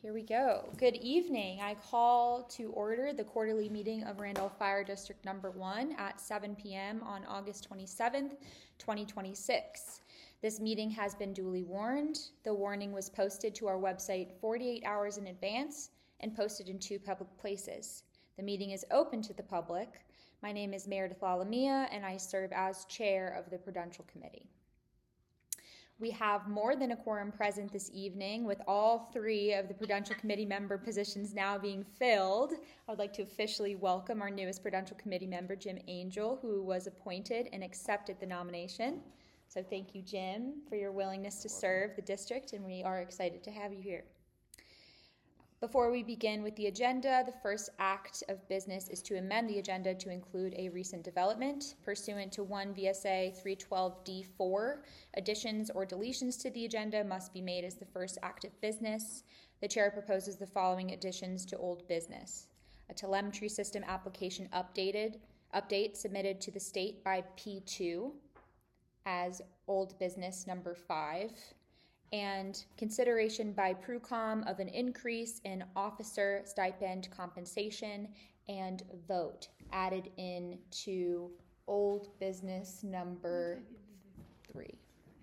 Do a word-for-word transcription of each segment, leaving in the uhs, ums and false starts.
Here we go. Good evening. I call to order the quarterly meeting of Randolph Fire District Number One at seven p m on August twenty-seventh, twenty twenty-six. This meeting has been duly warned. The warning was posted to our website forty-eight hours in advance and posted in two public places. The meeting is open to the public. My name is Meredith Lalamia, and I serve as chair of the Prudential Committee. We have more than a quorum present this evening, with all three of the Prudential Committee member positions now being filled. I would like to officially welcome our newest Prudential Committee member, Jim Angel, who was appointed and accepted the nomination. So thank you, Jim, for your willingness to serve the district, and we are excited to have you here. Before we begin with the agenda, the first act of business is to amend the agenda to include a recent development. Pursuant to one V S A three twelve D four, additions or deletions to the agenda must be made as the first act of business. The chair proposes the following additions to old business: a telemetry system application updated update submitted to the state by P two as old business number five, and consideration by PRUCOM of an increase in officer stipend compensation and vote added in to old business number three.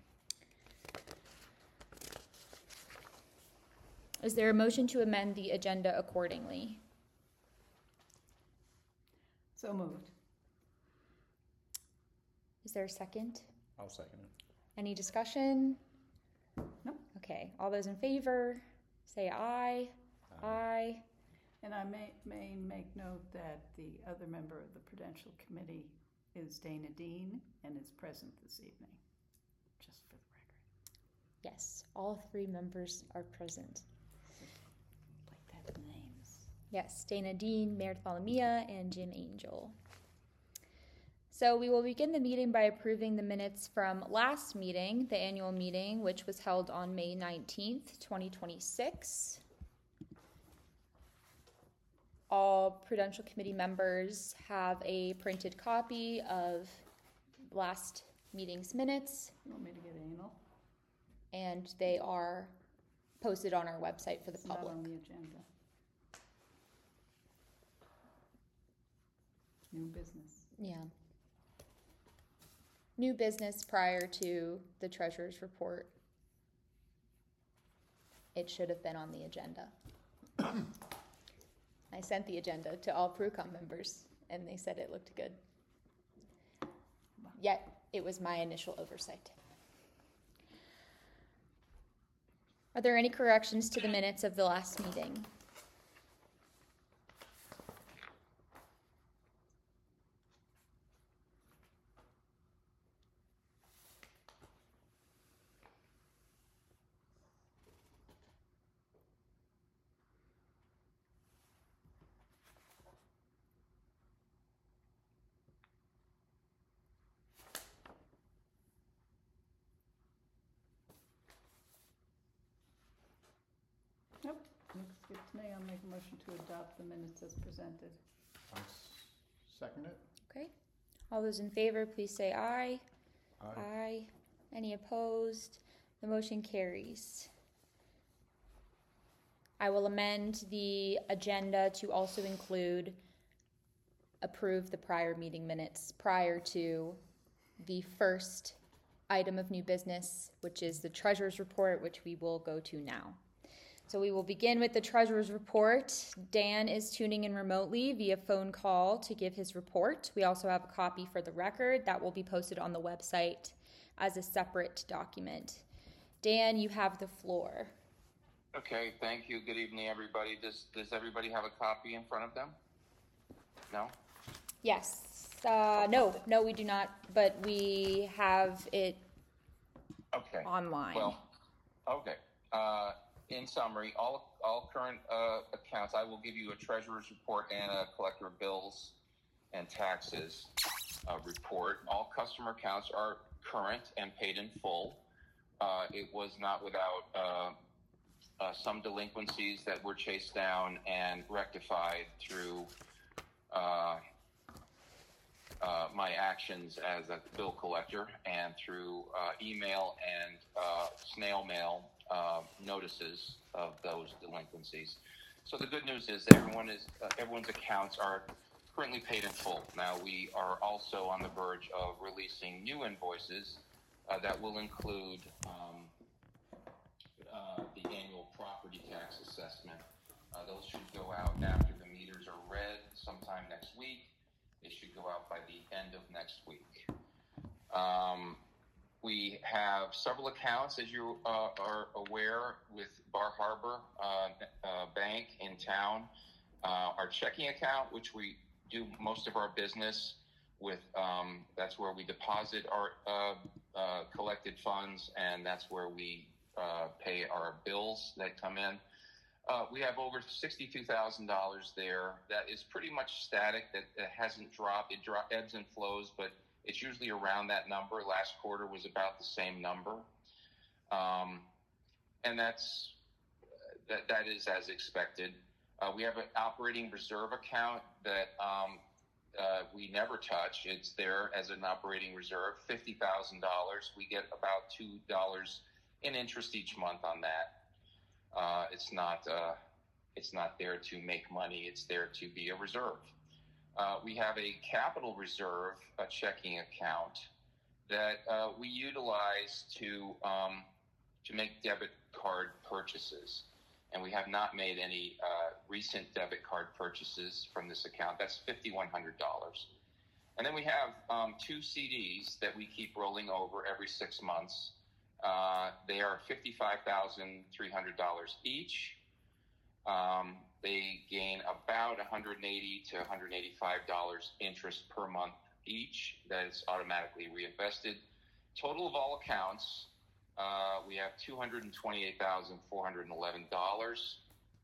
Is there a motion to amend the agenda accordingly? So moved. Is there a second? I'll second it. Any discussion? Nope. Okay, all those in favor, say aye. Aye. Aye. And I may, may make note that the other member of the Prudential Committee is Dana Dean and is present this evening, just for the record. Yes, all three members are present. Like that names. Yes, Dana Dean, Meredith Lalamia, and Jim Angel. So we will begin the meeting by approving the minutes from last meeting, the annual meeting, which was held on May nineteenth, twenty twenty-six. All Prudential Committee members have a printed copy of last meeting's minutes, You want me to get anal? and they are posted on our website for the It's not public. on the agenda. New business. Yeah. New business prior to the treasurer's report. It should have been on the agenda. I sent the agenda to all PRUCOM members, and they said it looked good. Yet, it was my initial oversight. Are there any corrections to the minutes of the last meeting? Nope, looks good to me. I'll make a motion to adopt the minutes as presented. I'll second it. Okay. All those in favor, please say aye. Aye. Aye. Any opposed? The motion carries. I will amend the agenda to also include approve the prior meeting minutes prior to the first item of new business, which is the treasurer's report, which we will go to now. So we will begin with the treasurer's report. Dan is tuning in remotely via phone call to give his report. We also have a copy for the record that will be posted on the website as a separate document. Dan, you have the floor. Okay, thank you. Good evening, everybody. Does does everybody have a copy in front of them? No? Yes. Uh, no, no, we do not, but we have it Okay. online. Well, okay. Uh, in summary, all all current uh, accounts, I will give you a treasurer's report and a collector of bills and taxes uh, report. All customer accounts are current and paid in full. Uh, it was not without uh, uh, some delinquencies that were chased down and rectified through uh, uh, my actions as a bill collector and through uh, email and uh, snail mail uh, notices of those delinquencies. So the good news is that everyone is uh, everyone's accounts are currently paid in full. Now we are also on the verge of releasing new invoices uh, that will include um, uh, the annual property tax assessment. Uh, those should go out after the meters are read sometime next week. They should go out by the end of next week. Um, we have several accounts, as you uh, are aware, with Bar Harbor uh, uh, Bank in town. Uh, our checking account, which we do most of our business with, um, that's where we deposit our uh, uh, collected funds, and that's where we uh, pay our bills that come in. Uh, we have over sixty-two thousand dollars there. That is pretty much static. That, that hasn't dropped. It dro- ebbs and flows, but it's usually around that number. Last quarter was about the same number. Um, and that's, that, that is as expected. Uh, we have an operating reserve account that um, uh, we never touch. It's there as an operating reserve, fifty thousand dollars. We get about two dollars in interest each month on that. Uh, it's not uh, it's not there to make money. It's there to be a reserve. Uh, we have a capital reserve, a checking account that uh, we utilize to um, to make debit card purchases, and we have not made any uh, recent debit card purchases from this account. That's fifty-one hundred dollars. And then we have um, two C Ds that we keep rolling over every six months. Uh, they are fifty-five thousand three hundred dollars each. Um, they gain about one hundred eighty to one hundred eighty-five dollars interest per month each. That is automatically reinvested. Total of all accounts, uh, we have two hundred twenty-eight thousand four hundred eleven dollars.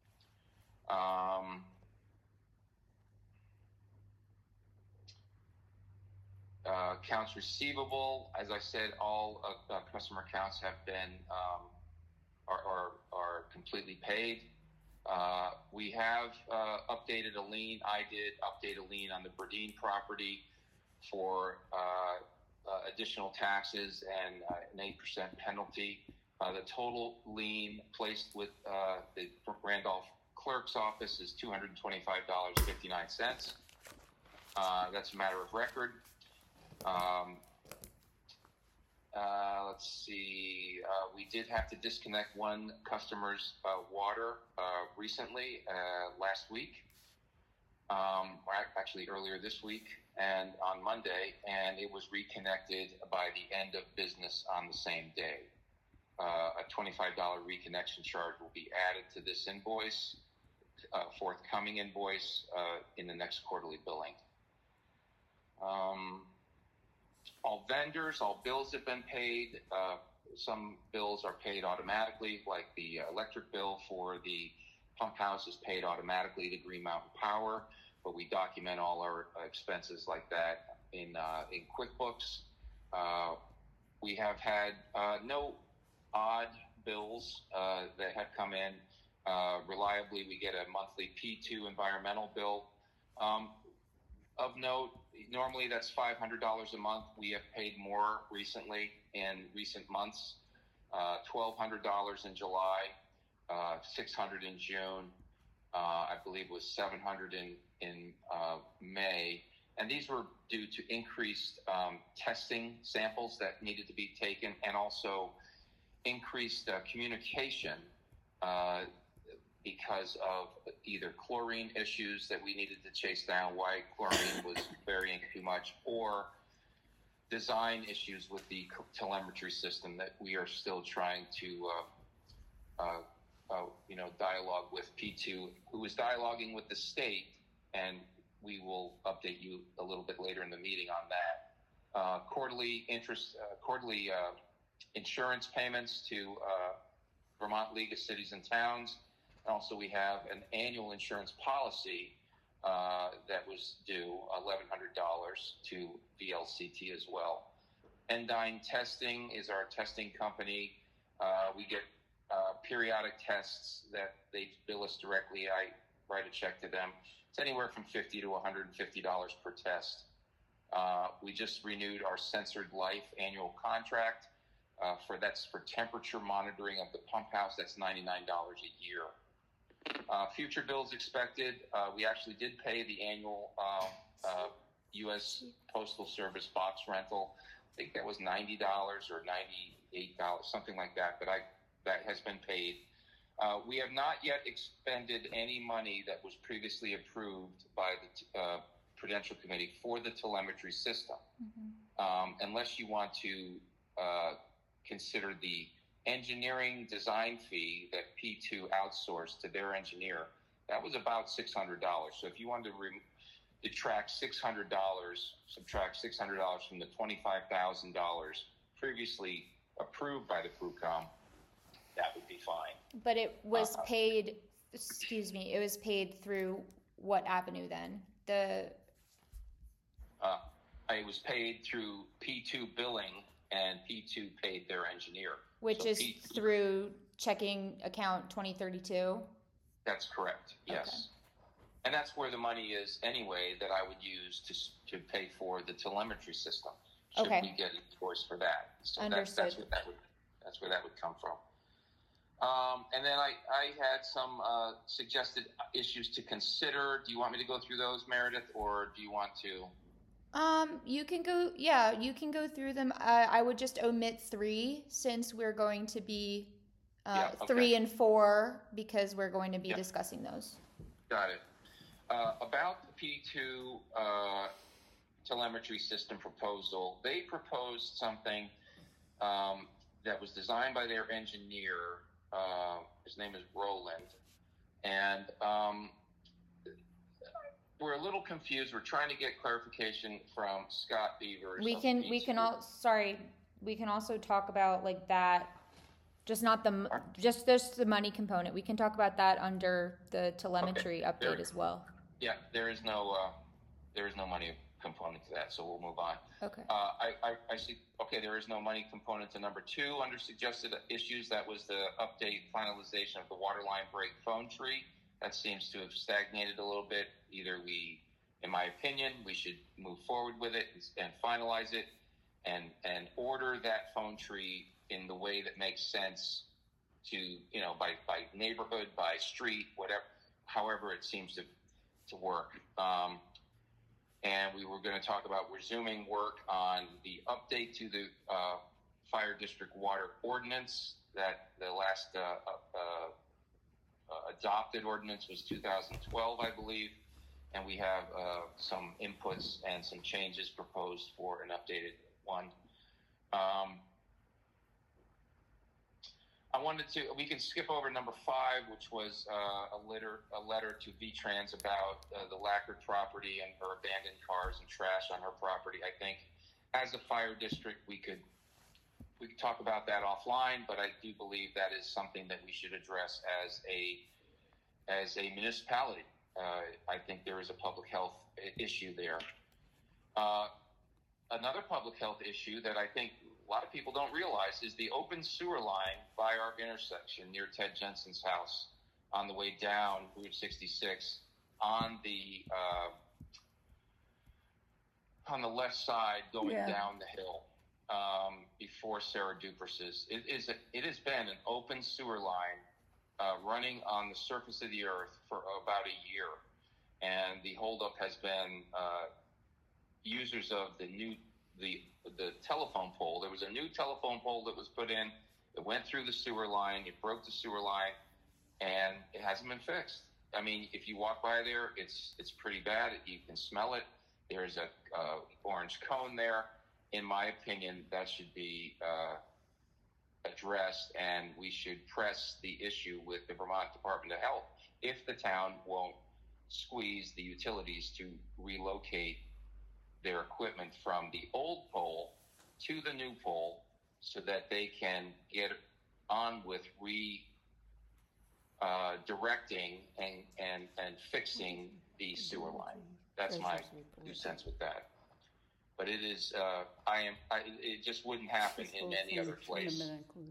Um, Uh, accounts receivable, as I said, all uh, uh, customer accounts have been um, are, are are completely paid. Uh, we have uh, updated a lien. I did update a lien on the Burdine property for uh, uh, additional taxes and uh, an eight percent penalty. Uh, the total lien placed with uh, the Randolph Clerk's Office is two hundred twenty-five dollars and fifty-nine cents. Uh, that's a matter of record. Um, uh, let's see, uh, we did have to disconnect one customer's uh, water uh, recently, uh, last week, um, or actually earlier this week, and on Monday, and it was reconnected by the end of business on the same day. Uh, a twenty-five dollars reconnection charge will be added to this invoice, uh, forthcoming invoice, uh, in the next quarterly billing. Um, All vendors, all bills have been paid. Uh, some bills are paid automatically, like the electric bill for the pump house is paid automatically to Green Mountain Power, but we document all our expenses like that in uh, in QuickBooks. Uh, we have had uh, no odd bills uh, that have come in. Uh, reliably, we get a monthly P two environmental bill. Um, Of note, normally that's five hundred dollars a month. We have paid more recently in recent months, uh, twelve hundred dollars in July, uh, six hundred dollars in June, uh, I believe it was seven hundred dollars in, in uh, May. And these were due to increased um, testing samples that needed to be taken, and also increased uh, communication uh, because of either chlorine issues that we needed to chase down, why chlorine was varying too much, or design issues with the telemetry system that we are still trying to, uh, uh, uh, you know, dialogue with P two, who is dialoguing with the state, and we will update you a little bit later in the meeting on that. Uh, quarterly interest, uh, quarterly uh, insurance payments to uh, Vermont League of Cities and Towns. Also, we have an annual insurance policy uh, that was due eleven hundred dollars to V L C T as well. Endyne Testing is our testing company. Uh, we get uh, periodic tests that they bill us directly. I write a check to them. It's anywhere from fifty dollars to one hundred fifty dollars per test. Uh, we just renewed our Censored Life annual contract. uh, for that's for temperature monitoring of the pump house. That's ninety-nine dollars a year. Uh, future bills expected. Uh, we actually did pay the annual uh, uh, U S Postal Service box rental. I think that was ninety dollars or ninety-eight dollars, something like that. But I that has been paid. Uh, we have not yet expended any money that was previously approved by the uh, Prudential Committee for the telemetry system, mm-hmm. um, unless you want to uh, consider the engineering design fee that P two outsourced to their engineer. That was about six hundred dollars. So if you wanted to re- detract six hundred dollars, subtract six hundred dollars from the twenty-five thousand dollars previously approved by the PRUCOM, that would be fine. But it was uh, paid, excuse me, it was paid through what avenue then? The uh, it was paid through P two billing, and P two paid their engineer. Which so is P two, through checking account twenty thirty-two? That's correct, yes. Okay. And that's where the money is anyway that I would use to to pay for the telemetry system. Should okay. we get a choice for that? So Understood. That's, that's, what that would, that's where that would come from. Um, and then I, I had some uh, suggested issues to consider. Do you want me to go through those, Meredith, or do you want to? Um, you can go, yeah, you can go through them. Uh, I would just omit three since we're going to be uh, yeah, okay. three and four because we're going to be yeah. discussing those. Got it. Uh, about the P two uh, telemetry system proposal, they proposed something um, that was designed by their engineer. Uh, his name is Roland, and um, we're a little confused. We're trying to get clarification from Scott Beavers. We can, we can all. Sorry, we can also talk about like that. Just not the, just just the money component. We can talk about that under the telemetry okay. update there, as well. Yeah, there is no, uh, there is no money component to that, so we'll move on. Okay. Uh, I, I, I see. Okay, there is no money component to number two under suggested issues. That was the update finalization of the water line break phone tree. That seems to have stagnated a little bit. Either we, in my opinion, we should move forward with it and finalize it, and and order that phone tree in the way that makes sense to, you know, by, by neighborhood, by street, whatever, however it seems to to work. Um, and we were going to talk about resuming work on the update to the uh, Fire District Water Ordinance. That the last uh, uh, uh, adopted ordinance was two thousand twelve, I believe. And we have uh, some inputs and some changes proposed for an updated one. Um, I wanted to, we can skip over number five, which was uh, a letter a letter to V-Trans about uh, the Lackard property and her abandoned cars and trash on her property. I think as a fire district, we could we could talk about that offline, but I do believe that is something that we should address as a as a municipality. Uh, I think there is a public health issue there. Uh, another public health issue that I think a lot of people don't realize is the open sewer line by our intersection near Ted Jensen's house on the way down Route sixty-six on the uh, on the left side going Yeah. down the hill um, before Sarah Dupers's. It is a, it has been an open sewer line uh, running on the surface of the earth for about a year, and the holdup has been uh, users of the new the the telephone pole. There was a new telephone pole that was put in. It went through the sewer line. It broke the sewer line, and it hasn't been fixed. I mean, if you walk by there, it's it's pretty bad. You can smell it. There's a uh, orange cone there. In my opinion, that should be uh, addressed, and we should press the issue with the Vermont Department of Health if the town won't squeeze the utilities to relocate their equipment from the old pole to the new pole so that they can get on with re uh, directing and, and, and fixing the sewer line. That's my two cents with that. But it is, uh, I am, I, it just wouldn't happen in any other place.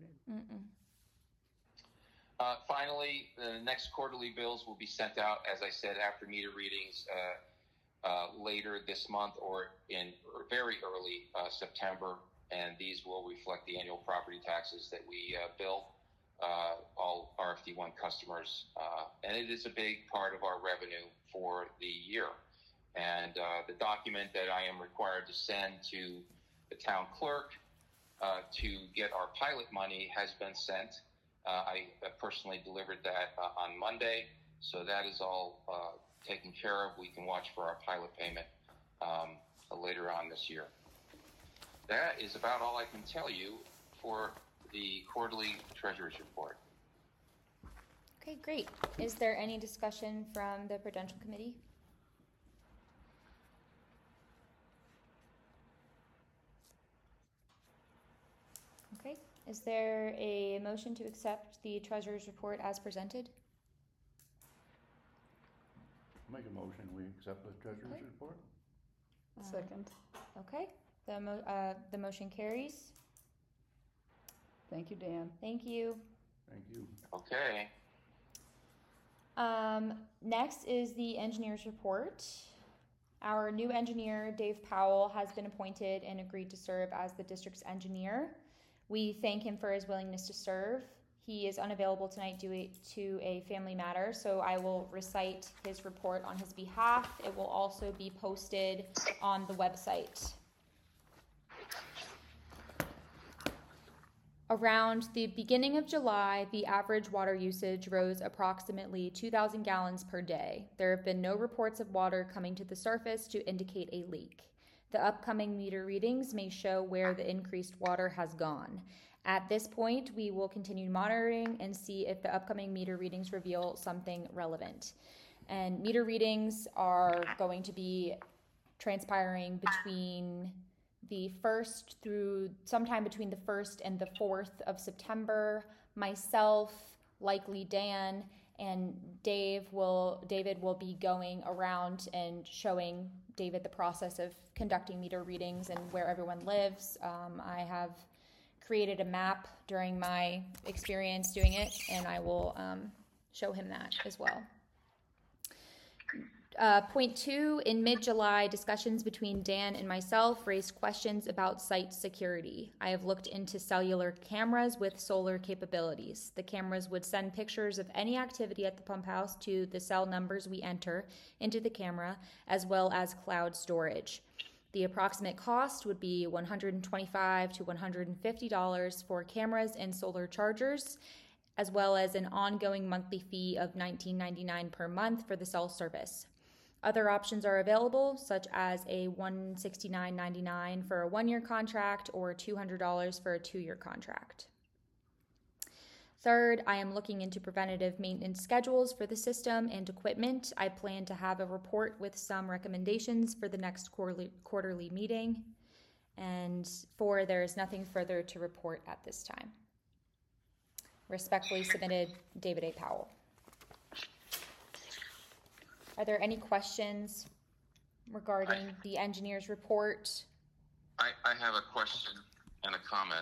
Uh, finally, the next quarterly bills will be sent out, as I said, after meter readings, uh, Uh, later this month or in or very early uh, September. and these will reflect the annual property taxes that we uh, bill uh, all R F D one customers, uh, and it is a big part of our revenue for the year. And uh, the document that I am required to send to the town clerk uh, to get our pilot money has been sent. Uh, I personally delivered that uh, on Monday, so that is all uh, taken care of. We can watch for our pilot payment um, later on this year. That is about all I can tell you for the quarterly treasurer's report. Okay, great. Is there any discussion from the Prudential Committee? Okay. Is there a motion to accept the treasurer's report as presented? Make a motion, we accept the treasurer's Okay. report. Uh, Second. Okay. The mo- uh, the motion carries. Thank you, Dan. Thank you. Thank you. Okay. Um, next is the engineer's report. Our new engineer, Dave Powell, has been appointed and agreed to serve as the district's engineer. We thank him for his willingness to serve. He is unavailable tonight due to a family matter, so I will recite his report on his behalf. It will also be posted on the website. Around the beginning of July, the average water usage rose approximately two thousand gallons per day. There have been no reports of water coming to the surface to indicate a leak. The upcoming meter readings may show where the increased water has gone. At this point, we will continue monitoring and see if the upcoming meter readings reveal something relevant. And meter readings are going to be transpiring between the first through sometime between the first and the fourth of September. Myself, likely Dan, and Dave will David will be going around and showing David the process of conducting meter readings and where everyone lives. Um, I have created a map during my experience doing it, and I will um, show him that as well. Uh, point two, in mid-July, discussions between Dan and myself raised questions about site security. I have looked into cellular cameras with solar capabilities. The cameras would send pictures of any activity at the pump house to the cell numbers we enter into the camera, as well as cloud storage. The approximate cost would be one hundred twenty-five dollars to one hundred fifty dollars for cameras and solar chargers, as well as an ongoing monthly fee of nineteen ninety-nine per month for the cell service. Other options are available, such as a one hundred sixty-nine ninety-nine for a one-year contract or two hundred dollars for a two-year contract. Third, I am looking into preventative maintenance schedules for the system and equipment. I plan to have a report with some recommendations for the next quarterly, quarterly meeting. And four, there is nothing further to report at this time. Respectfully submitted, David A. Powell. Are there any questions regarding I, the engineer's report? I, I have a question and a comment.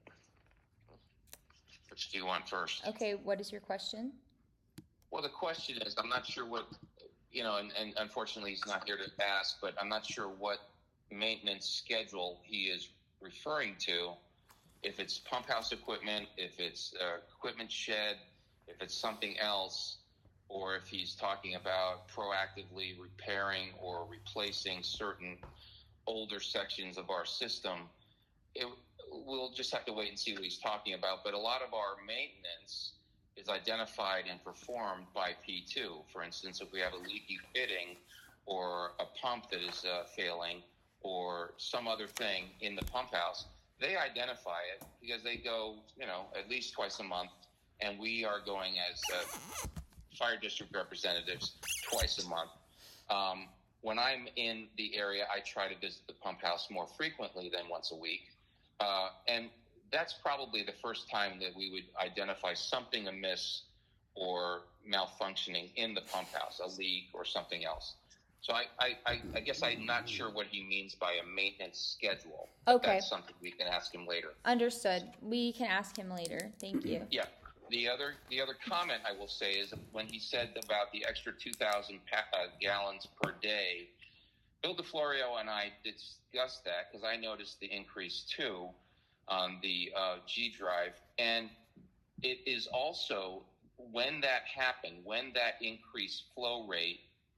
Which do you want first? Okay, what is your question? Well, the question is, I'm not sure what, you know, and, and unfortunately he's not here to ask, but I'm not sure what maintenance schedule he is referring to. If it's pump house equipment, if it's uh, equipment shed, if it's something else, or if he's talking about proactively repairing or replacing certain older sections of our system, it, we'll just have to wait and see what he's talking about. But a lot of our maintenance is identified and performed by P two. For instance, if we have a leaky fitting or a pump that is uh, failing or some other thing in the pump house, they identify it because they go, you know, at least twice a month, and we are going as uh, fire district representatives twice a month. Um, when I'm in the area, I try to visit the pump house more frequently than once a week. Uh, and that's probably the first time that we would identify something amiss or malfunctioning in the pump house, a leak or something else. So I, I, I, I guess I'm not sure what he means by a maintenance schedule. Okay. That's something we can ask him later. Understood. We can ask him later. Thank you. Yeah. The other the other comment I will say is when he said about the extra two thousand pa- uh, gallons per day, Bill DeFlorio and I discussed that because I noticed the increase too on the uh, G drive. And it is also, when that happened, when that increased flow rate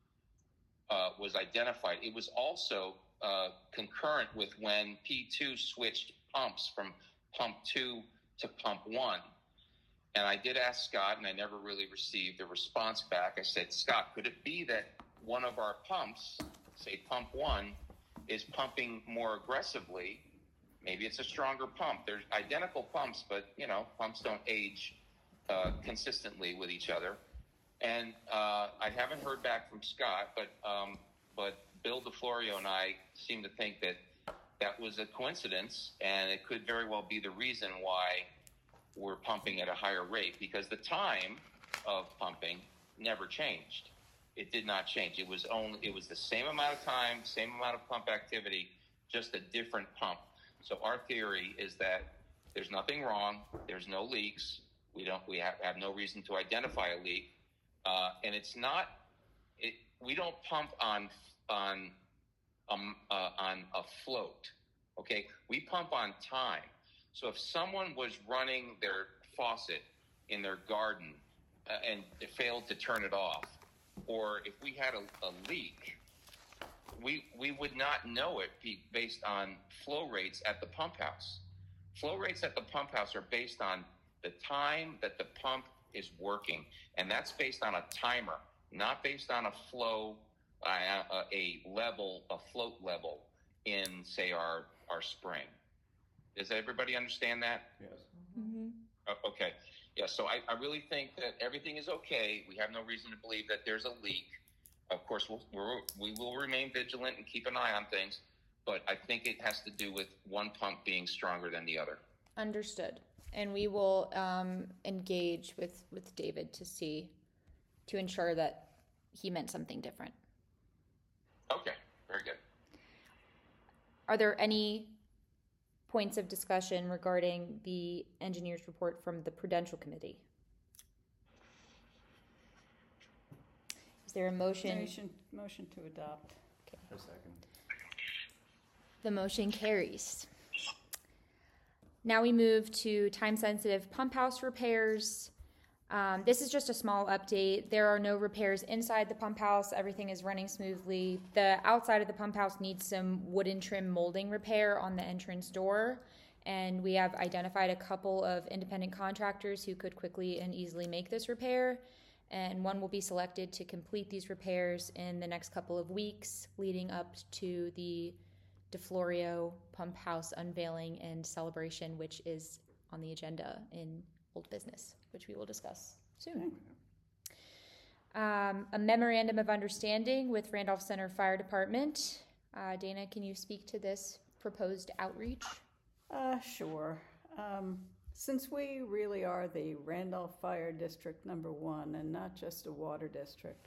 uh, was identified, it was also uh, concurrent with when P two switched pumps from pump two to pump one. And I did ask Scott, and I never really received a response back. I said, Scott, could it be that one of our pumps, say pump one, is pumping more aggressively? Maybe it's a stronger pump. They're identical pumps, but, you know, pumps don't age uh, consistently with each other. And uh, I haven't heard back from Scott, but um, but Bill DeFlorio and I seem to think that that was a coincidence, and it could very well be the reason why we're pumping at a higher rate, because the time of pumping never changed. It did not change. It was only it was the same amount of time, same amount of pump activity, just a different pump. So our theory is that there's nothing wrong. There's no leaks. We don't. We have, have no reason to identify a leak, uh, and it's not. It, we don't pump on on um, uh, on a float. Okay, we pump on time. So if someone was running their faucet in their garden uh, and it failed to turn it off, or if we had a, a leak, we we would not know it based on flow rates at the pump house. Flow rates at the pump house are based on the time that the pump is working, and that's based on a timer, not based on a flow, uh, a level, a float level in, say, our, our spring. Does everybody understand that? Yes. Mm-hmm. Uh, okay. Yeah, so I, I really think that everything is okay. We have no reason to believe that there's a leak. Of course, we'll, we're, we will remain vigilant and keep an eye on things, but I think it has to do with one pump being stronger than the other. Understood. And we will um, engage with, with David to see, to ensure that he meant something different. Okay, very good. Are there any points of discussion regarding the engineer's report from the Prudential Committee? Is there a motion? Motion, motion to adopt. Okay. A second. The motion carries. Now we move to time-sensitive pump house repairs. Um, this is just a small update. There are no repairs inside the pump house. Everything is running smoothly. The outside of the pump house needs some wooden trim molding repair on the entrance door. And we have identified a couple of independent contractors who could quickly and easily make this repair. And one will be selected to complete these repairs in the next couple of weeks, leading up to the DeFlorio Pump House unveiling and celebration, which is on the agenda in Old Business, which we will discuss soon. Um, a memorandum of understanding with Randolph Center Fire Department. Uh, Dana, can you speak to this proposed outreach? Uh, sure. Um, since we really are the Randolph Fire District number one and not just a water district,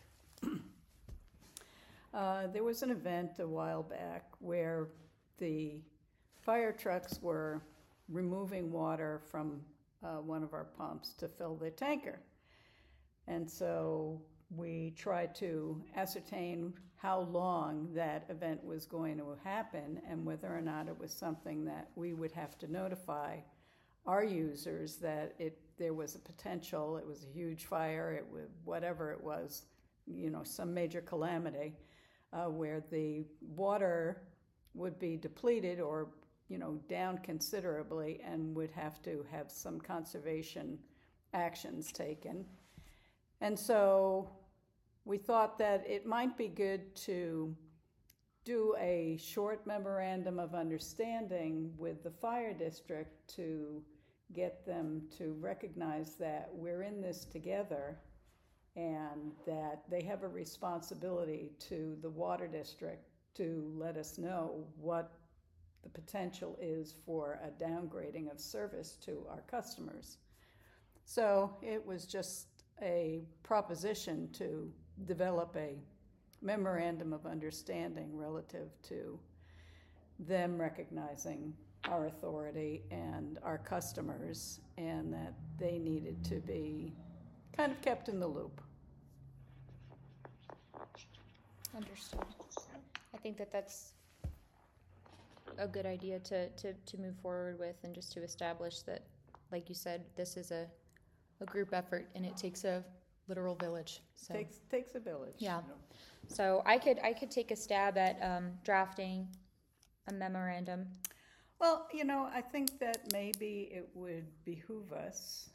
Uh, there was an event a while back where the fire trucks were removing water from uh, one of our pumps to fill their tanker. And so we tried to ascertain how long that event was going to happen and whether or not it was something that we would have to notify our users that it there was a potential, it was a huge fire, it was whatever it was, you know, some major calamity. Uh, where the water would be depleted or, you know, down considerably and would have to have some conservation actions taken. And so we thought that it might be good to do a short memorandum of understanding with the fire district to get them to recognize that we're in this together and that they have a responsibility to the water district to let us know what the potential is for a downgrading of service to our customers. So it was just a proposition to develop a memorandum of understanding relative to them recognizing our authority and our customers, and that they needed to be kind of kept in the loop. Understood. I think that that's a good idea to, to, to move forward with, and just to establish that, like you said, this is a, a group effort and it takes a literal village. So Takes, takes a village. yeah. So I could I could take a stab at um, drafting a memorandum. Well, you know, I think that maybe it would behoove us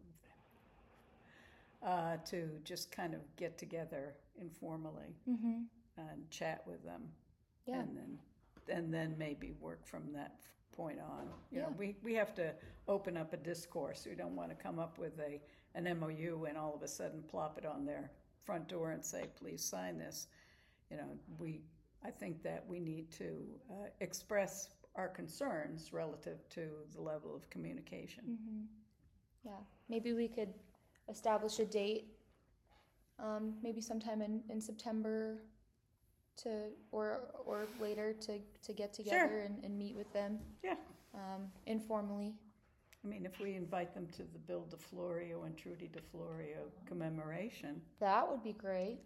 uh, to just kind of get together informally Mm-hmm. and chat with them. Yeah. And then, and then maybe work from that point on. You know, Yeah. we, we have to open up a discourse. We don't want to come up with a, an M O U and all of a sudden plop it on their front door and say, please sign this. You know, we, I think that we need to uh, express our concerns relative to the level of communication. Mm-hmm. Yeah. Maybe we could establish a date, um, maybe sometime in, in September, to or or later to, to get together Sure. and, and meet with them Yeah. um, informally. I mean, if we invite them to the Bill DeFlorio and Trudy DeFlorio commemoration, That would be great.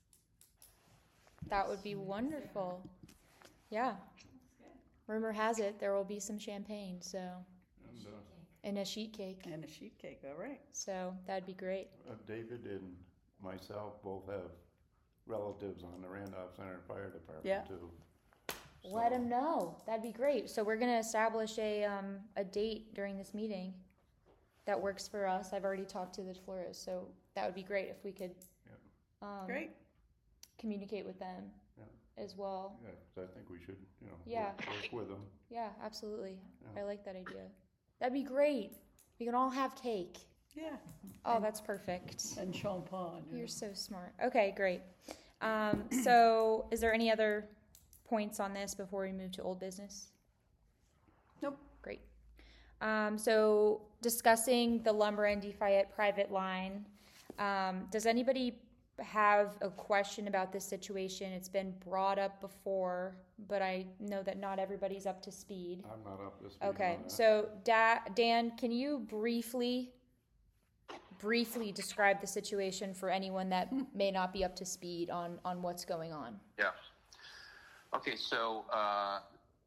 That would be wonderful. Yeah. Rumor has it there will be some champagne, so And, uh, and a sheet cake. and a sheet cake, all right. So that'd be great. uh, David and myself both have relatives on the Randolph Center Fire Department Yeah. too. Let So, him know. That'd be great. So we're gonna establish a um a date during this meeting that works for us. I've already talked to the Flores, so that would be great if we could um, Great. communicate with them Yeah. as well. Yeah, 'cause I think we should, you know, Yeah. work, work with them. Yeah, absolutely. Yeah. I like that idea. That'd be great. We can all have cake. Yeah. Oh, that's perfect. And champagne. yeah. You're so smart. Okay, great. Um, so, is there any other points on this before we move to old business? Nope. Great. Um, so, discussing the Lumber and DeFayette private line. Um, does anybody have a question about this situation? It's been brought up before, but I know that not everybody's up to speed. I'm not up to speed Okay, on that. so da- Dan, can you briefly, briefly describe the situation for anyone that may not be up to speed on, on what's going on? Yeah. Okay, so uh,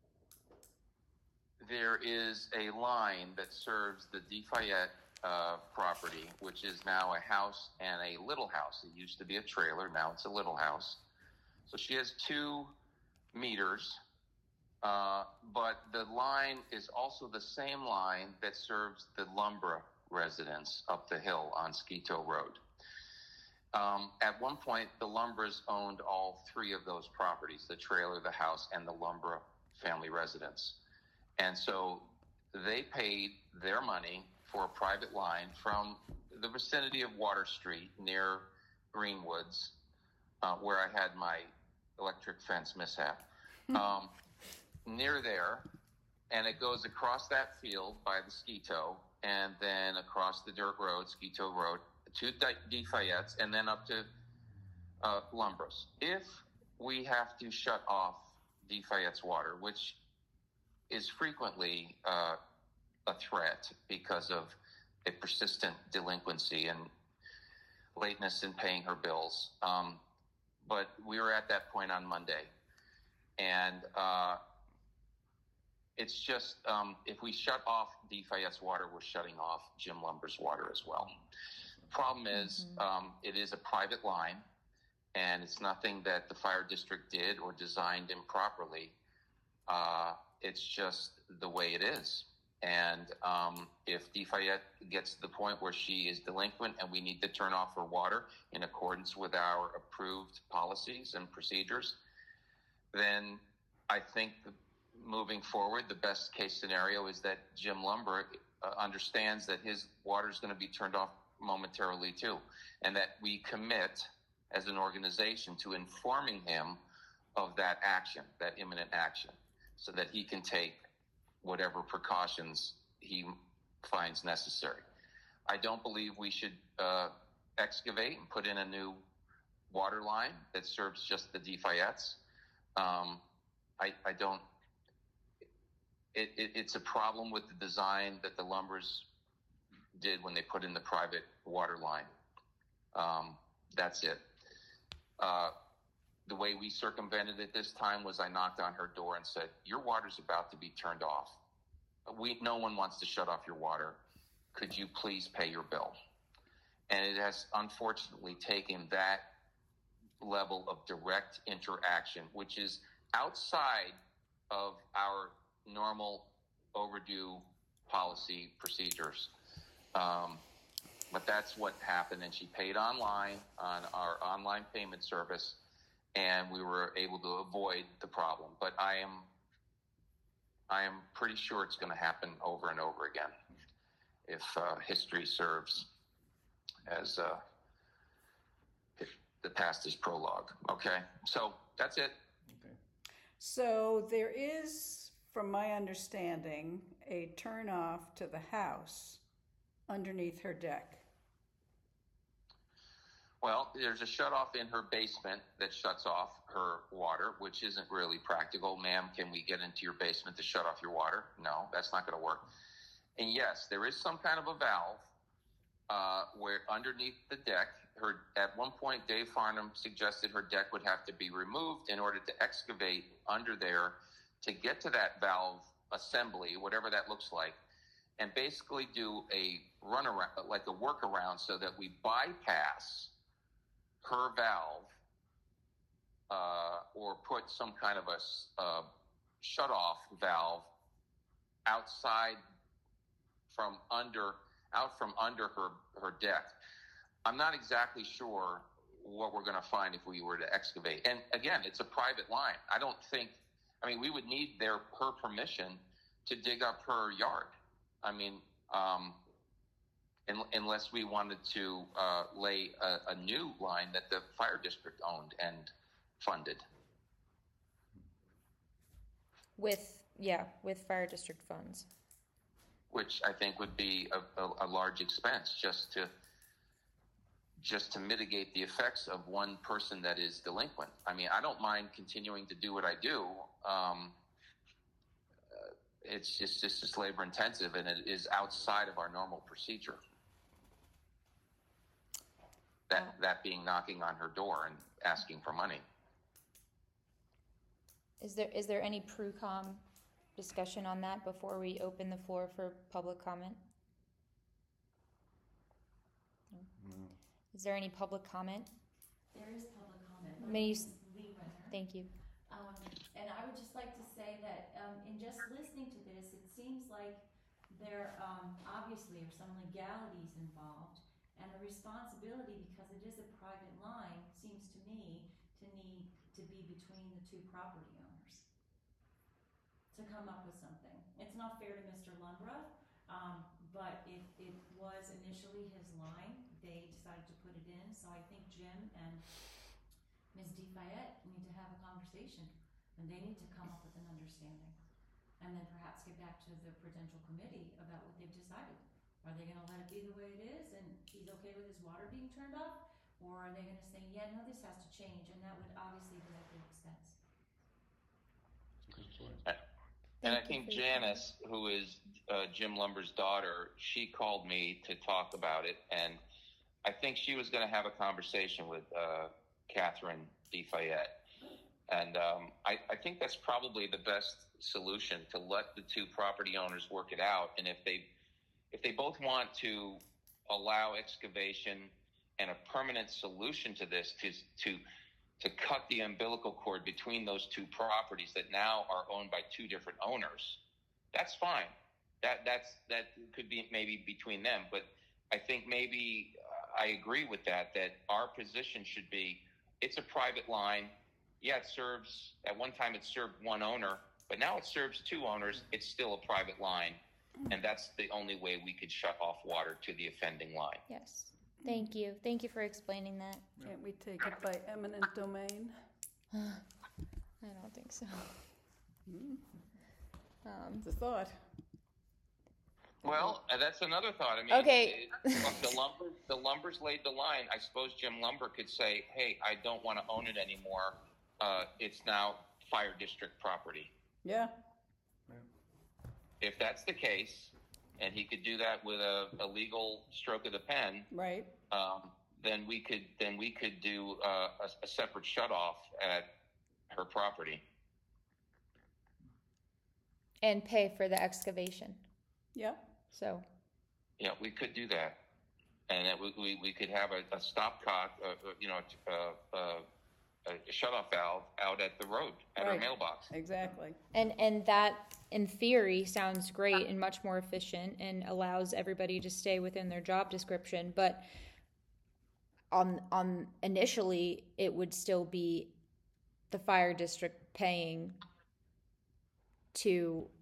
there is a line that serves the DeFayette uh, property, which is now a house and a little house. It used to be a trailer, now it's a little house. So she has two meters, uh, but the line is also the same line that serves the Lumbra residence up the hill on Skeeto Road. Um, at one point, the Lumbras owned all three of those properties, the trailer, the house, and the Lumbra family residence. And so they paid their money for a private line from the vicinity of Water Street near Greenwoods, uh, where I had my electric fence mishap, um, near there. And it goes across that field by the Skeeto, and then across the dirt road, Skeeto Road, to DeFayette's, and then up to uh, Lumbras. If we have to shut off DeFayette's water, which is frequently uh, a threat because of a persistent delinquency and lateness in paying her bills. Um, but we were at that point on Monday. And uh, it's just, um, if we shut off DeFayette's water, we're shutting off Jim Lumber's water as well. Problem is, Mhm. um, it is a private line, and it's nothing that the fire district did or designed improperly. Uh, it's just the way it is. And um, if DeFayette gets to the point where she is delinquent and we need to turn off her water in accordance with our approved policies and procedures, then I think the, moving forward, the best case scenario is that Jim Lumber uh, understands that his water is going to be turned off momentarily too, and that we commit as an organization to informing him of that action, that imminent action, so that he can take whatever precautions he finds necessary. I don't believe we should uh, excavate and put in a new water line that serves just the DeFayettes. Um, I, I don't, it, it, it's a problem with the design that the Lumbers did when they put in the private water line. Um, that's it. Uh, the way we circumvented it this time was I knocked on her door and said, "Your water's about to be turned off. We, no one wants to shut off your water. Could you please pay your bill?" And it has unfortunately taken that level of direct interaction, which is outside of our normal overdue policy procedures. Um, but that's what happened. And she paid online on our online payment service, and we were able to avoid the problem. But I am, I am pretty sure it's going to happen over and over again if uh, history serves as uh, if the past is prologue. Okay, so that's it. Okay. So there is, from my understanding, a turnoff to the house underneath her deck. Well, there's a shutoff in her basement that shuts off her water, which isn't really practical. Ma'am, can we get into your basement to shut off your water? No, that's not going to work. And yes, there is some kind of a valve uh, where underneath the deck, her at one point, Dave Farnham suggested her deck would have to be removed in order to excavate under there to get to that valve assembly, whatever that looks like, and basically do a runaround, like a workaround, so that we bypass her valve uh, or put some kind of a uh, shut-off valve outside from under, out from under her, her deck. I'm not exactly sure what we're going to find if we were to excavate. And again, it's a private line. I don't think, I mean, we would need their, her permission to dig up her yard. I mean, um, in, unless we wanted to uh, lay a, a new line that the fire district owned and funded. With, yeah, with fire district funds. Which I think would be a, a, a large expense just to just to mitigate the effects of one person that is delinquent. I mean, I don't mind continuing to do what I do. Um, uh, it's just it's just labor intensive, and it is outside of our normal procedure. That that being knocking on her door and asking for money. Is there is there any PRUCOM discussion on that before we open the floor for public comment? No. No. Is there any public comment? There is public comment. May you, Lee Renner. thank you. Um, and I would just like to say that um, in just listening to this, it seems like there um, obviously are some legalities involved, and the responsibility, because it is a private line, seems to me to need to be between the two property owners to come up with something. It's not fair to Mister Lumbrough, um, but it, it was initially his line. They decided to put it in, so I think Jim and Miz DeFayette need to have a conversation, and they need to come up with an understanding, and then perhaps get back to the Prudential Committee about what they've decided. Are they going to let it be the way it is, and he's okay with his water being turned off, or are they going to say, yeah, no, this has to change, and that would obviously be at their expense. Good point. And I Thank you think for your Janice, who is uh, Jim Lumber's daughter, she called me to talk about it, and I think she was going to have a conversation with uh, Catherine DeFayette. And um, I, I think that's probably the best solution, to let the two property owners work it out. And if they, if they both want to allow excavation and a permanent solution to this, to to to cut the umbilical cord between those two properties that now are owned by two different owners, that's fine. That that's that could be maybe between them. But I think maybe uh, I agree with that, that our position should be, it's a private line. Yeah, it serves, at one time it served one owner, but now it serves two owners. It's still a private line. And that's the only way we could shut off water to the offending line. Yes. Thank you. Thank you for explaining that. Can't we take it by eminent domain? I don't think so. Hmm. Um, It's a thought. Well, uh, that's another thought. I mean, Okay. it, the lumber, the lumber's laid the line. I suppose Jim Lumber could say, "Hey, I don't want to own it anymore. Uh, it's now fire district property." Yeah. If that's the case, and he could do that with a, a legal stroke of the pen, Right. um, then we could then we could do uh, a, a separate shut off at her property. And pay for the excavation. Yep. So, Yeah, we could do that, and it, we, we we could have a, a stopcock, uh, uh, you know, uh, uh, a shut off valve out at the road at our Right. mailbox. Exactly. and and that in theory sounds great and much more efficient and allows everybody to stay within their job description, but on on initially it would still be the fire district paying to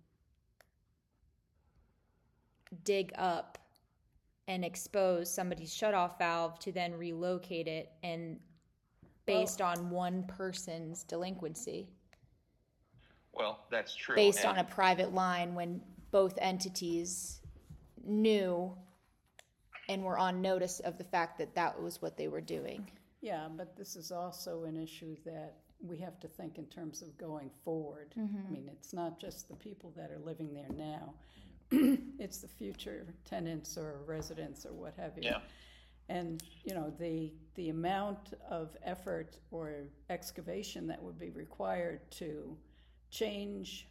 dig up and expose somebody's shutoff valve to then relocate it, and based on one person's delinquency, Well, that's true. based and, on a private line when both entities knew and were on notice of the fact that that was what they were doing. Yeah, but this is also an issue that we have to think in terms of going forward. I mean, it's not just the people that are living there now. It's the future tenants or residents or what have you. Yeah. And, you know, the, the amount of effort or excavation that would be required to change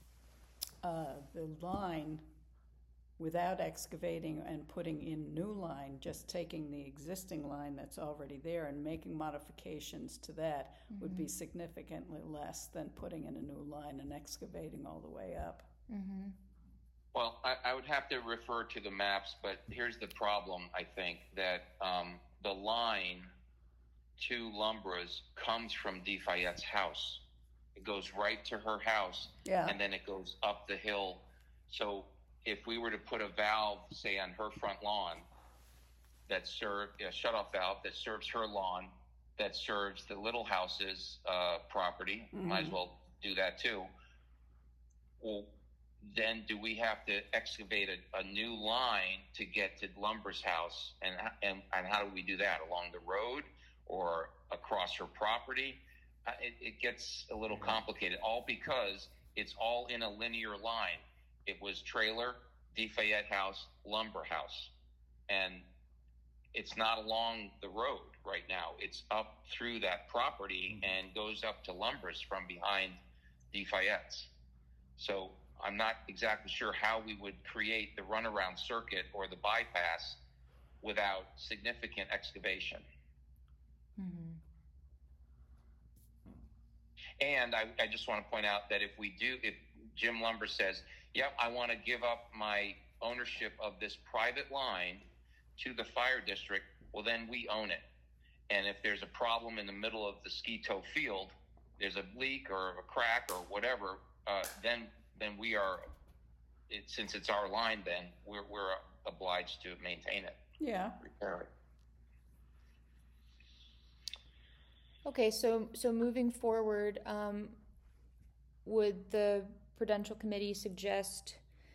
uh, the line without excavating and putting in new line, just taking the existing line that's already there and making modifications to that mm-hmm. would be significantly less than putting in a new line and excavating all the way up. Mm-hmm. Well, I, I would have to refer to the maps, but here's the problem, I think, that um, the line to Lumbra's comes from DeFayette's house. It goes right to her house, Yeah. and then it goes up the hill. So if we were to put a valve, say, on her front lawn that serves a shutoff valve that serves her lawn, that serves the Little House's uh, property, Mm-hmm. might as well do that too. Well, then do we have to excavate a, a new line to get to Lumbra's house? And, and and how do we do that? Along the road or across her property? Uh, it, it gets a little complicated, all because it's all in a linear line. It was trailer, DeFayette house, Lumber house. And it's not along the road right now. It's up through that property and goes up to Lumbra's from behind DeFayette's. So I'm not exactly sure how we would create the runaround circuit or the bypass without significant excavation. Mm-hmm. And I, I just want to point out that if we do, if Jim Lumber says, yep, I want to give up my ownership of this private line to the fire district, well, then we own it. And if there's a problem in the middle of the Skeeto field, there's a leak or a crack or whatever, uh, then then we are, it, since it's our line, then we're, we're obliged to maintain it. Yeah. Repair it. Okay, so so moving forward, um, would the Prudential Committee suggest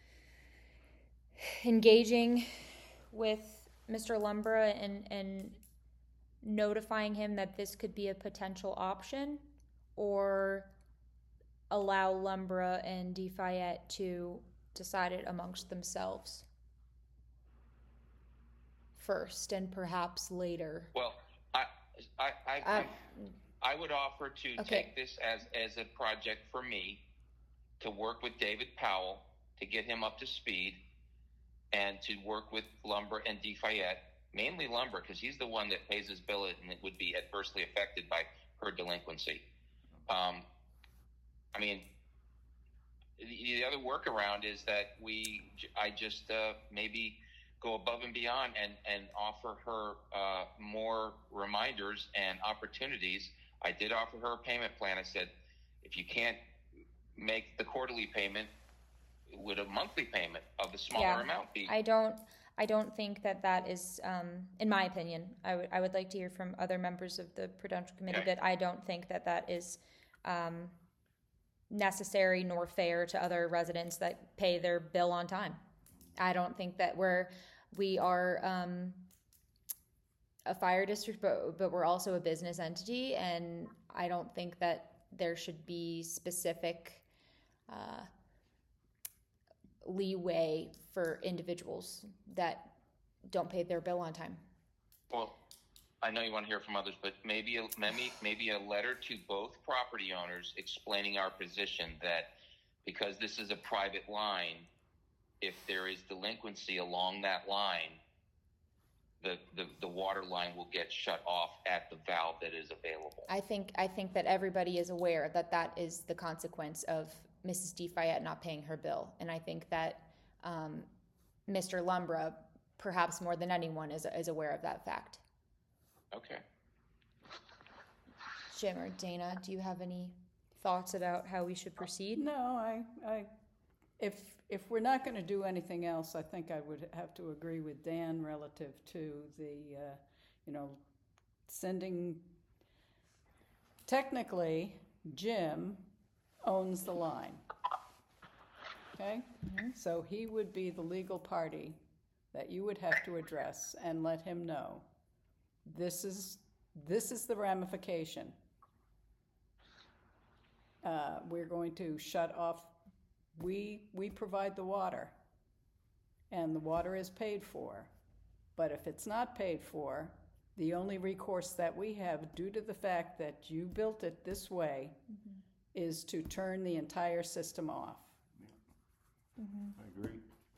engaging with Mister Lumbra and, and notifying him that this could be a potential option, or allow Lumbra and DeFayette to decide it amongst themselves first and perhaps later? Well, I, I, I, Uh, I, I would offer to okay. take this as, as a project for me to work with David Powell to get him up to speed and to work with Lumber and DeFayette, mainly Lumber, because he's the one that pays his bill and it would be adversely affected by her delinquency. Um, I mean, the, the other workaround is that we, I just uh, maybe go above and beyond and, and offer her uh, more reminders and opportunities. I did offer her a payment plan. I said, if you can't make the quarterly payment, would a monthly payment of the smaller Yeah, amount be? I don't. I don't think that that is, um, in my opinion. I would. I would like to hear from other members of the Prudential Committee, Okay. but I don't think that that is um, necessary nor fair to other residents that pay their bill on time. I don't think that we're we are um, a fire district, but but we're also a business entity, and I don't think that there should be specific Uh, leeway for individuals that don't pay their bill on time. Well, I know you want to hear from others, but maybe a, maybe maybe a letter to both property owners explaining our position that because this is a private line, if there is delinquency along that line, the, the, the water line will get shut off at the valve that is available. I think I think that everybody is aware that that is the consequence of Missus DeFayette not paying her bill, and I think that um, Mister Lumbra, perhaps more than anyone, is is aware of that fact. Okay. Jim or Dana, do you have any thoughts about how we should proceed? No, I, I, if, if we're not going to do anything else, I think I would have to agree with Dan relative to the, uh, you know, sending, technically, Jim owns the line. Okay? Mm-hmm. So he would be the legal party that you would have to address and let him know. This is, this is the ramification. Uh, we're going to shut off, we, we provide the water, and the water is paid for. But if it's not paid for, the only recourse that we have, due to the fact that you built it this way, mm-hmm. is to turn the entire system off. Mm-hmm. I agree.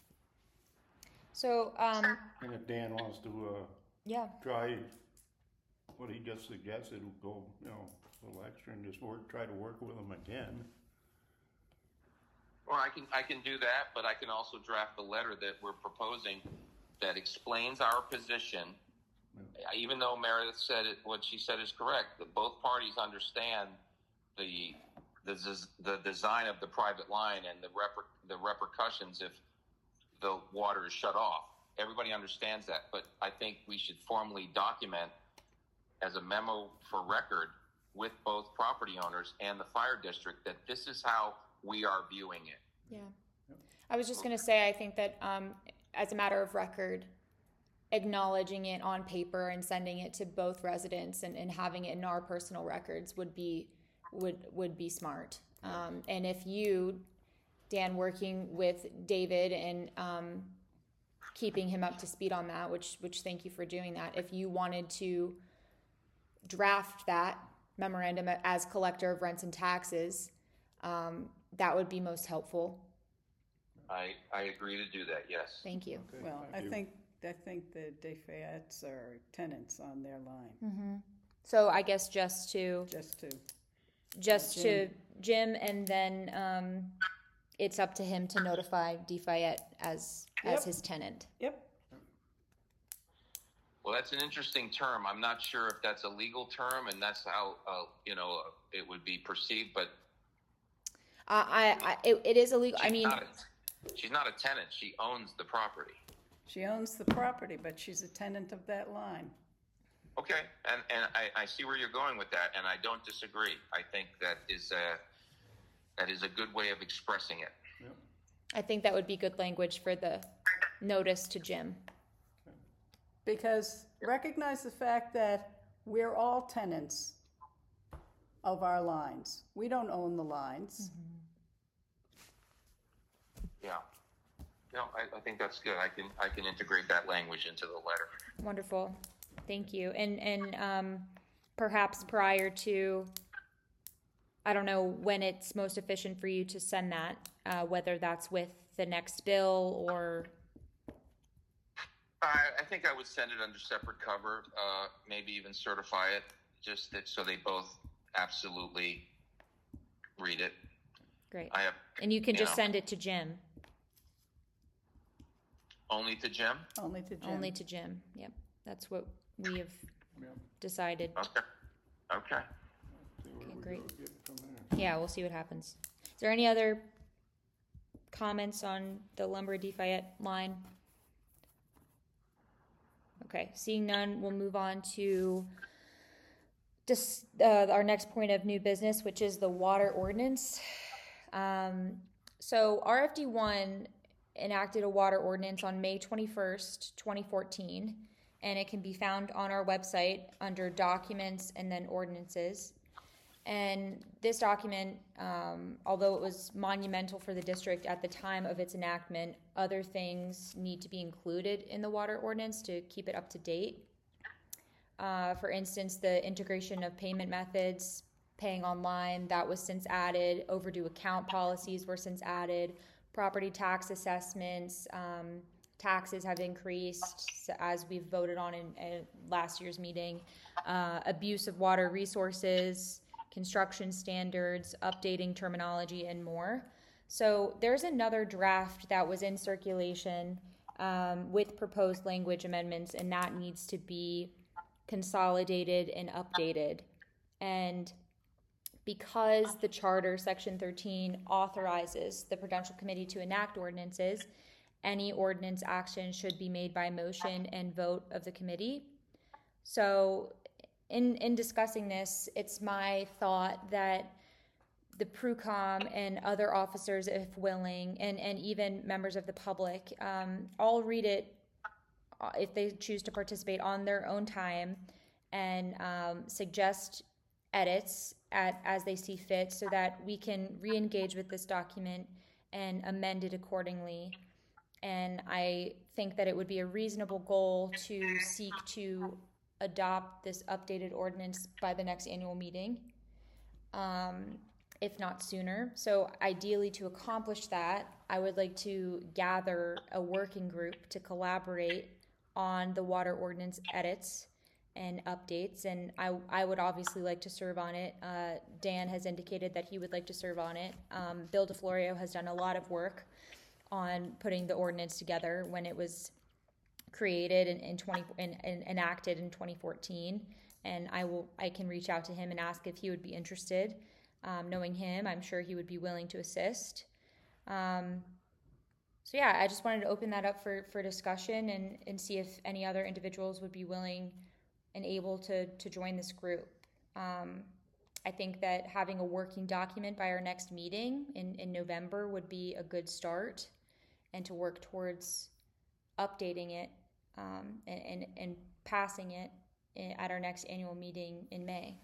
So, um, And if Dan wants to, uh, yeah, try what he just suggested, go, you know, a little extra and just work, try to work with him again. Or I can I can do that, but I can also draft the letter that we're proposing that explains our position. Yeah. Even though Meredith said it, what she said is correct, that both parties understand the the the design of the private line and the reper, the repercussions if the water is shut off. Everybody understands that, but I think we should formally document as a memo for record with both property owners and the fire district that this is how we are viewing it. Yeah. I was just going to say, I think that um, as a matter of record, acknowledging it on paper and sending it to both residents and, and having it in our personal records would be would would be smart. Um, and if you, Dan, working with David and um, keeping him up to speed on that, which which thank you for doing that. If you wanted to draft that memorandum as collector of rents and taxes, um, that would be most helpful. I I agree to do that. Yes. Thank you. Okay, Well, thank I you. think I think the DeFayettes are tenants on their line. Mm-hmm. So I guess just to Just to just Uh, to Jim. Jim, and then um, it's up to him to notify DeFayette as Yep. as his tenant. Yep. Well, that's an interesting term. I'm not sure if that's a legal term and that's how uh, you know it would be perceived, but Uh, I, I it, it is illegal. I she's mean, not a, she's not a tenant. She owns the property. She owns the property, but she's a tenant of that line. Okay, and and I, I see where you're going with that, and I don't disagree. I think that is a that is a good way of expressing it. Yep. I think that would be good language for the notice to Jim. Because recognize the fact that we're all tenants of our lines. We don't own the lines. Yeah. No, I, I think that's good. I can I can integrate that language into the letter. Wonderful, thank you. And and um, perhaps prior to, I don't know when it's most efficient for you to send that, uh, whether that's with the next bill or. I, I think I would send it under separate cover, uh, maybe even certify it, just that, so they both absolutely read it. Great. I have And you can you just know, send it to Jim. only to Jim. Only to Jim. Only to Jim. Yep. That's what we have Yep. decided. Okay. Okay. See where Okay, we great. go, get from there. Yeah, we'll see what happens. Is there any other comments on the Lumber DeFayette line? Okay, seeing none, we'll move on to just uh, our next point of new business, which is the water ordinance. Um, so R F D one enacted a water ordinance on May twenty-first, twenty fourteen, and it can be found on our website under documents and then ordinances. And this document, um, although it was monumental for the district at the time of its enactment, other things need to be included in the water ordinance to keep it up to date. Uh, for instance, the integration of payment methods, paying online, that was since added. Overdue account policies were since added. Property tax assessments, um, taxes have increased as we've voted on in, in last year's meeting. Uh, abuse of water resources, construction standards, updating terminology, and more. So there's another draft that was in circulation um, with proposed language amendments, and that needs to be consolidated and updated. And because the charter, section thirteen, authorizes the Prudential Committee to enact ordinances, any ordinance action should be made by motion and vote of the committee. So in, in discussing this, it's my thought that the PRUCOM and other officers, if willing, and, and even members of the public, um, all read it if they choose to participate on their own time and um, suggest edits at, as they see fit so that we can re-engage with this document and amend it accordingly. And I think that it would be a reasonable goal to seek to adopt this updated ordinance by the next annual meeting, um, if not sooner. So ideally, to accomplish that, I would like to gather a working group to collaborate on the water ordinance edits and updates, and I, I would obviously like to serve on it. Uh, Dan has indicated that he would like to serve on it. Um, Bill DeFlorio has done a lot of work on putting the ordinance together when it was created and in, in twenty and, and enacted in twenty fourteen. And I will I can reach out to him and ask if he would be interested. Um, knowing him, I'm sure he would be willing to assist. Um, so yeah, I just wanted to open that up for, for discussion and, and see if any other individuals would be willing and able to, to join this group. Um, I think that having a working document by our next meeting in, in November would be a good start, and to work towards updating it um, and, and, and passing it in, at our next annual meeting in May.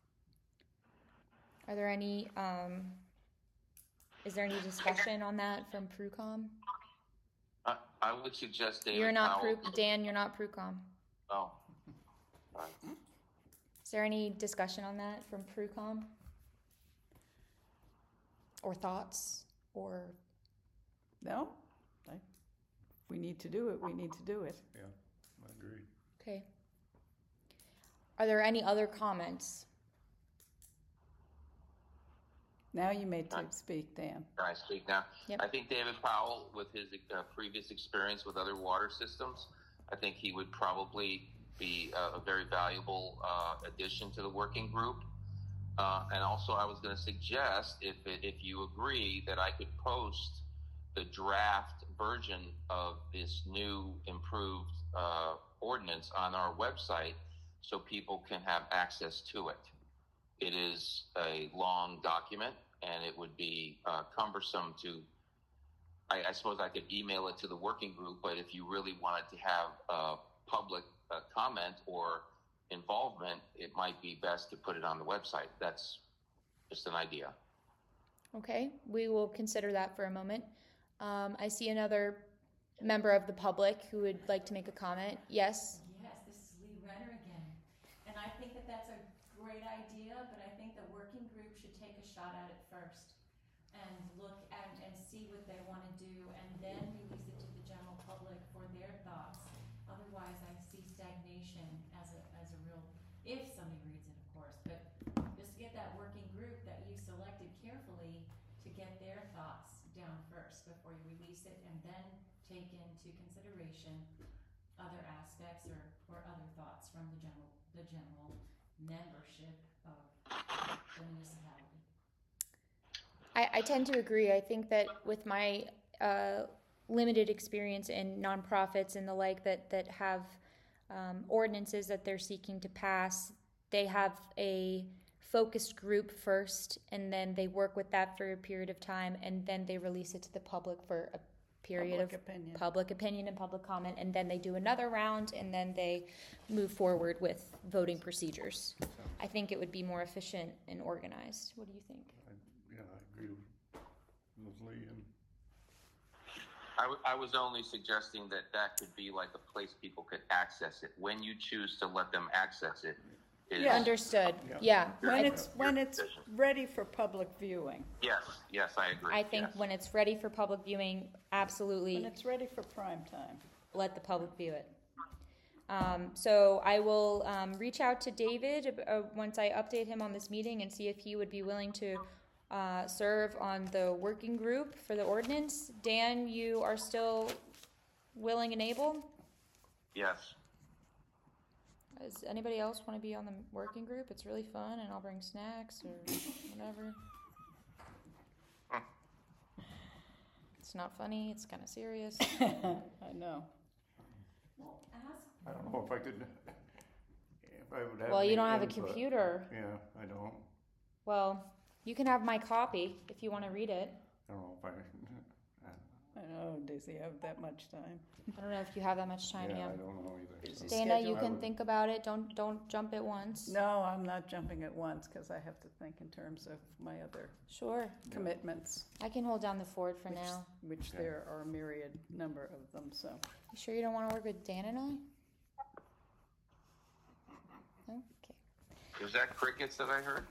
Are there any, um, is there any discussion on that from PRUCOM? I, I would suggest David You're not Powell. Pru, Dan, you're not PRUCOM. Oh. All right. Is there any discussion on that from PRUCOM? Or thoughts? Or No, I, if we need to do it, we need to do it. Yeah, I agree. okay. Are there any other comments? Now you may to speak, Dan. Can I speak now? Yep. I think David Powell, with his uh, previous experience with other water systems, I think he would probably be a, a very valuable uh, addition to the working group. Uh, and also, I was going to suggest, if it, if you agree, that I could post the draft version of this new improved uh, ordinance on our website so people can have access to it. It is a long document, and it would be uh, cumbersome to, I, I suppose I could email it to the working group, but if you really wanted to have uh, public uh, comment or involvement, it might be best to put it on the website. That's just an idea. Okay, we will consider that for a moment. Um, I see another member of the public who would like to make a comment. Yes? Yes, this is Lee Renner again. And I think that that's a great idea, but I think the working group should take a shot at it first and look at and see what they want to do, and then release it to the general public for their thoughts. Otherwise, I see stagnation as a as a real, if somebody reads it, of course, but just get that working group that you selected carefully to get their thoughts down first before you release it, and then take into consideration other aspects or, or other thoughts from the general the general membership of the municipality. I, I tend to agree. I think that with my uh, limited experience in nonprofits and the like that, that have um, ordinances that they're seeking to pass, they have a focused group first, and then they work with that for a period of time, and then they release it to the public for a period Public of opinion. public opinion and public comment, and then they do another round, and then they move forward with voting procedures. I think it would be more efficient and organized. What do you think? I, yeah, I agree with Lee. And I, w- I was only suggesting that that could be like a place people could access it. When you choose to let them access it, is Yeah. Understood. Yeah. Yeah. When I, it's, when it's ready for public viewing, yes, yes, I agree. I think yes. when it's ready for public viewing, when absolutely it's ready for prime time. let the public view it. Um, so I will um, reach out to David uh, once I update him on this meeting and see if he would be willing to uh, serve on the working group for the ordinance. Dan, you are still willing and able? Yes. Does anybody else want to be on the working group? It's really fun, and I'll bring snacks or whatever. It's not funny. It's kind of serious. I know. Well, ask, I don't know if I could, if I would have. Well, you any don't have a input. computer. Yeah, I don't. Well, you can have my copy if you want to read it. I don't know if I, I know, does he have that much time? I don't know if you have that much time. yeah, Yeah. I don't know either. Is so. he Dana, you scheduled? can would- think about it. Don't don't jump at once. No, I'm not jumping at once because I have to think in terms of my other Sure. Yeah. commitments, I can hold down the fort for which, now. which Okay. there are a myriad number of them, so. You sure you don't want to work with Dan and I? Okay. Was that crickets that I heard?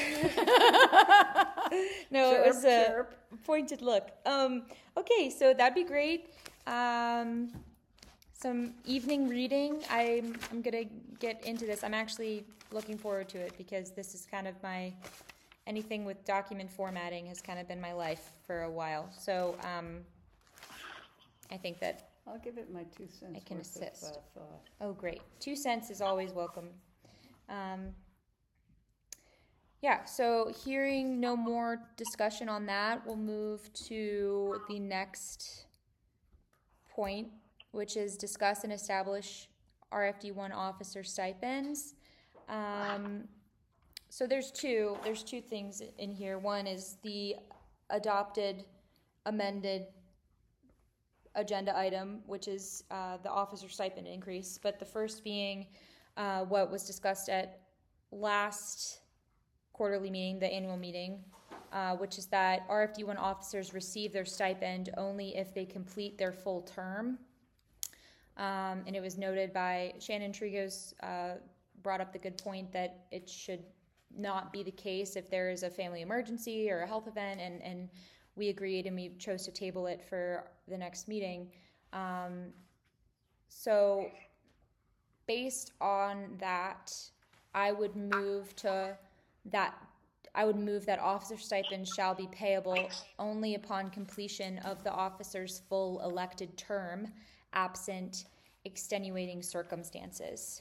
No, it was Chirp, a chirp. pointed look. Um, okay, so that'd be great. Um, some evening reading. I'm I'm gonna get into this. I'm actually looking forward to it because this is kind of my anything with document formatting has kind of been my life for a while. So um, I think that I'll give it my two cents I can worth assist. of uh, thought. oh great, two cents is always welcome. Um, Yeah, so hearing no more discussion on that, we'll move to the next point, which is discuss and establish R F D one officer stipends. Um, so there's two, there's two things in here. One is the adopted, amended agenda item, which is uh, the officer stipend increase. But the first being uh, what was discussed at last quarterly meeting, the annual meeting, uh, which is that R F D one officers receive their stipend only if they complete their full term. Um, and it was noted by Shannon Trigos, uh, brought up the good point that it should not be the case if there is a family emergency or a health event, and, and we agreed and we chose to table it for the next meeting. Um, so based on that, I would move to that I would move that officer stipend shall be payable only upon completion of the officer's full elected term, absent extenuating circumstances.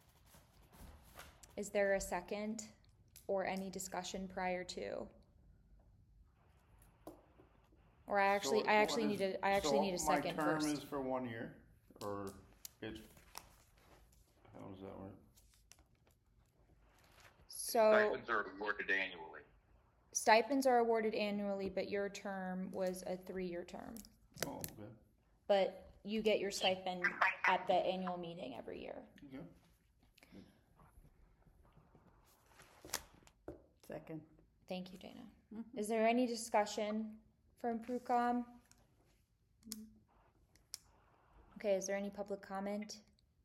Is there a second or any discussion prior to? Or I actually, So I actually what need is- a, I actually so need a second My term first. is for one year, or it's, how does that work? So Stipends are awarded annually. stipends are awarded annually, but your term was a three-year term. Oh, okay, But you get your stipend at the annual meeting every year. okay. Second. Thank you, Dana. Mhm. Is there any discussion from PruCom? Okay, is there any public comment?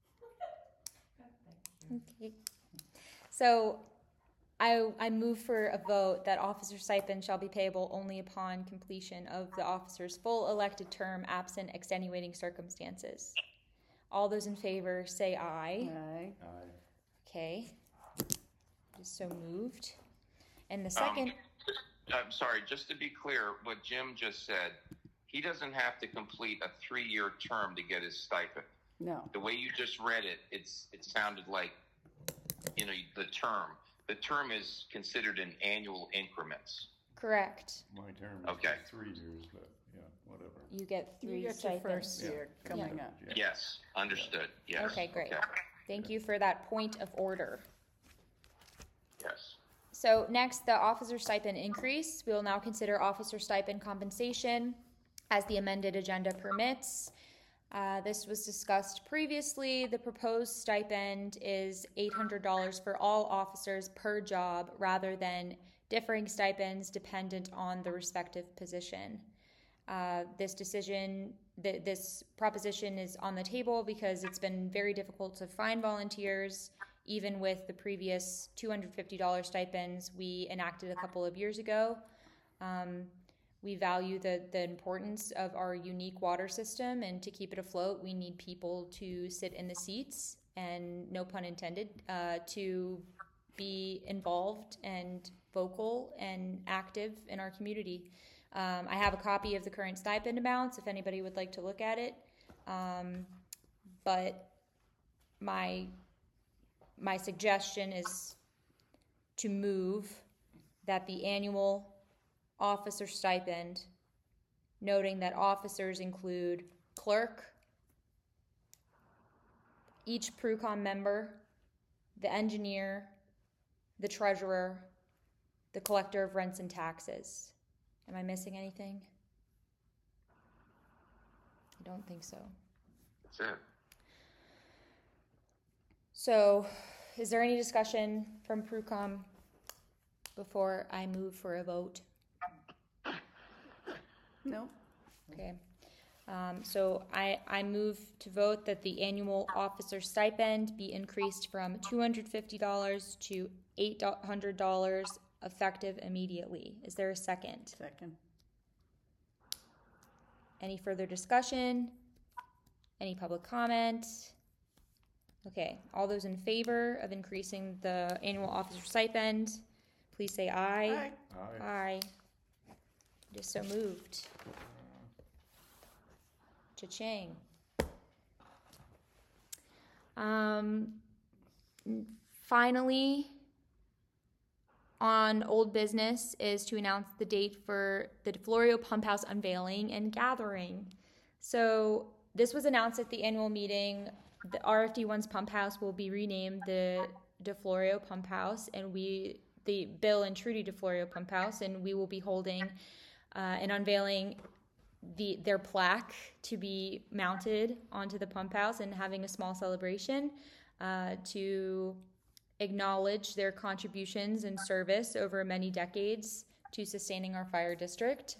Okay. So I, I move for a vote that officer stipend shall be payable only upon completion of the officer's full elected term, absent extenuating circumstances. All those in favor say aye. Aye. Aye. Okay. Just so moved. And the second, Um, I'm sorry, just to be clear, what Jim just said, he doesn't have to complete a three-year term to get his stipend. No. The way you just read it, it's it sounded like, you know, the term. The term is considered in annual increments. correct. My term is Okay. for three years, but, yeah, whatever. You get You three get your stipends. first Yeah. year coming Yeah. up. Yeah. Yes, understood. Yes. Okay, great. Okay. Thank you for that point of order. Yes. So next, the officer stipend increase. We will now consider officer stipend compensation as the amended agenda permits. Uh, this was discussed previously. The proposed stipend is eight hundred dollars for all officers per job rather than differing stipends dependent on the respective position. Uh, this decision th- this proposition is on the table because it's been very difficult to find volunteers, even with the previous two hundred fifty dollars stipends we enacted a couple of years ago. Um, we value the, the importance of our unique water system, and to keep it afloat, we need people to sit in the seats, and no pun intended, uh, to be involved and vocal and active in our community. Um, I have a copy of the current stipend amounts if anybody would like to look at it. Um, but my my suggestion is to move that the annual officer stipend, noting that officers include clerk, each PRUCOM member, the engineer, the treasurer, the collector of rents and taxes. Am I missing anything? I don't think so. That's it. So, is there any discussion from PRUCOM before I move for a vote? No? Okay. Um, so I, I move to vote that the annual officer stipend be increased from two hundred fifty dollars to eight hundred dollars effective immediately. Is there a second? Second. Any further discussion? Any public comment? Okay, all those in favor of increasing the annual officer stipend, please say aye. Aye. Aye. Aye. It is so moved. Cha-ching. Um, finally, on old business is to announce the date for the DeFlorio Pump House unveiling and gathering. So this was announced at the annual meeting. The R F D one's pump house will be renamed the DeFlorio Pump House, and we, the Bill and Trudy DeFlorio Pump House, and we will be holding uh, and unveiling the their plaque to be mounted onto the pump house and having a small celebration uh, to acknowledge their contributions and service over many decades to sustaining our fire district.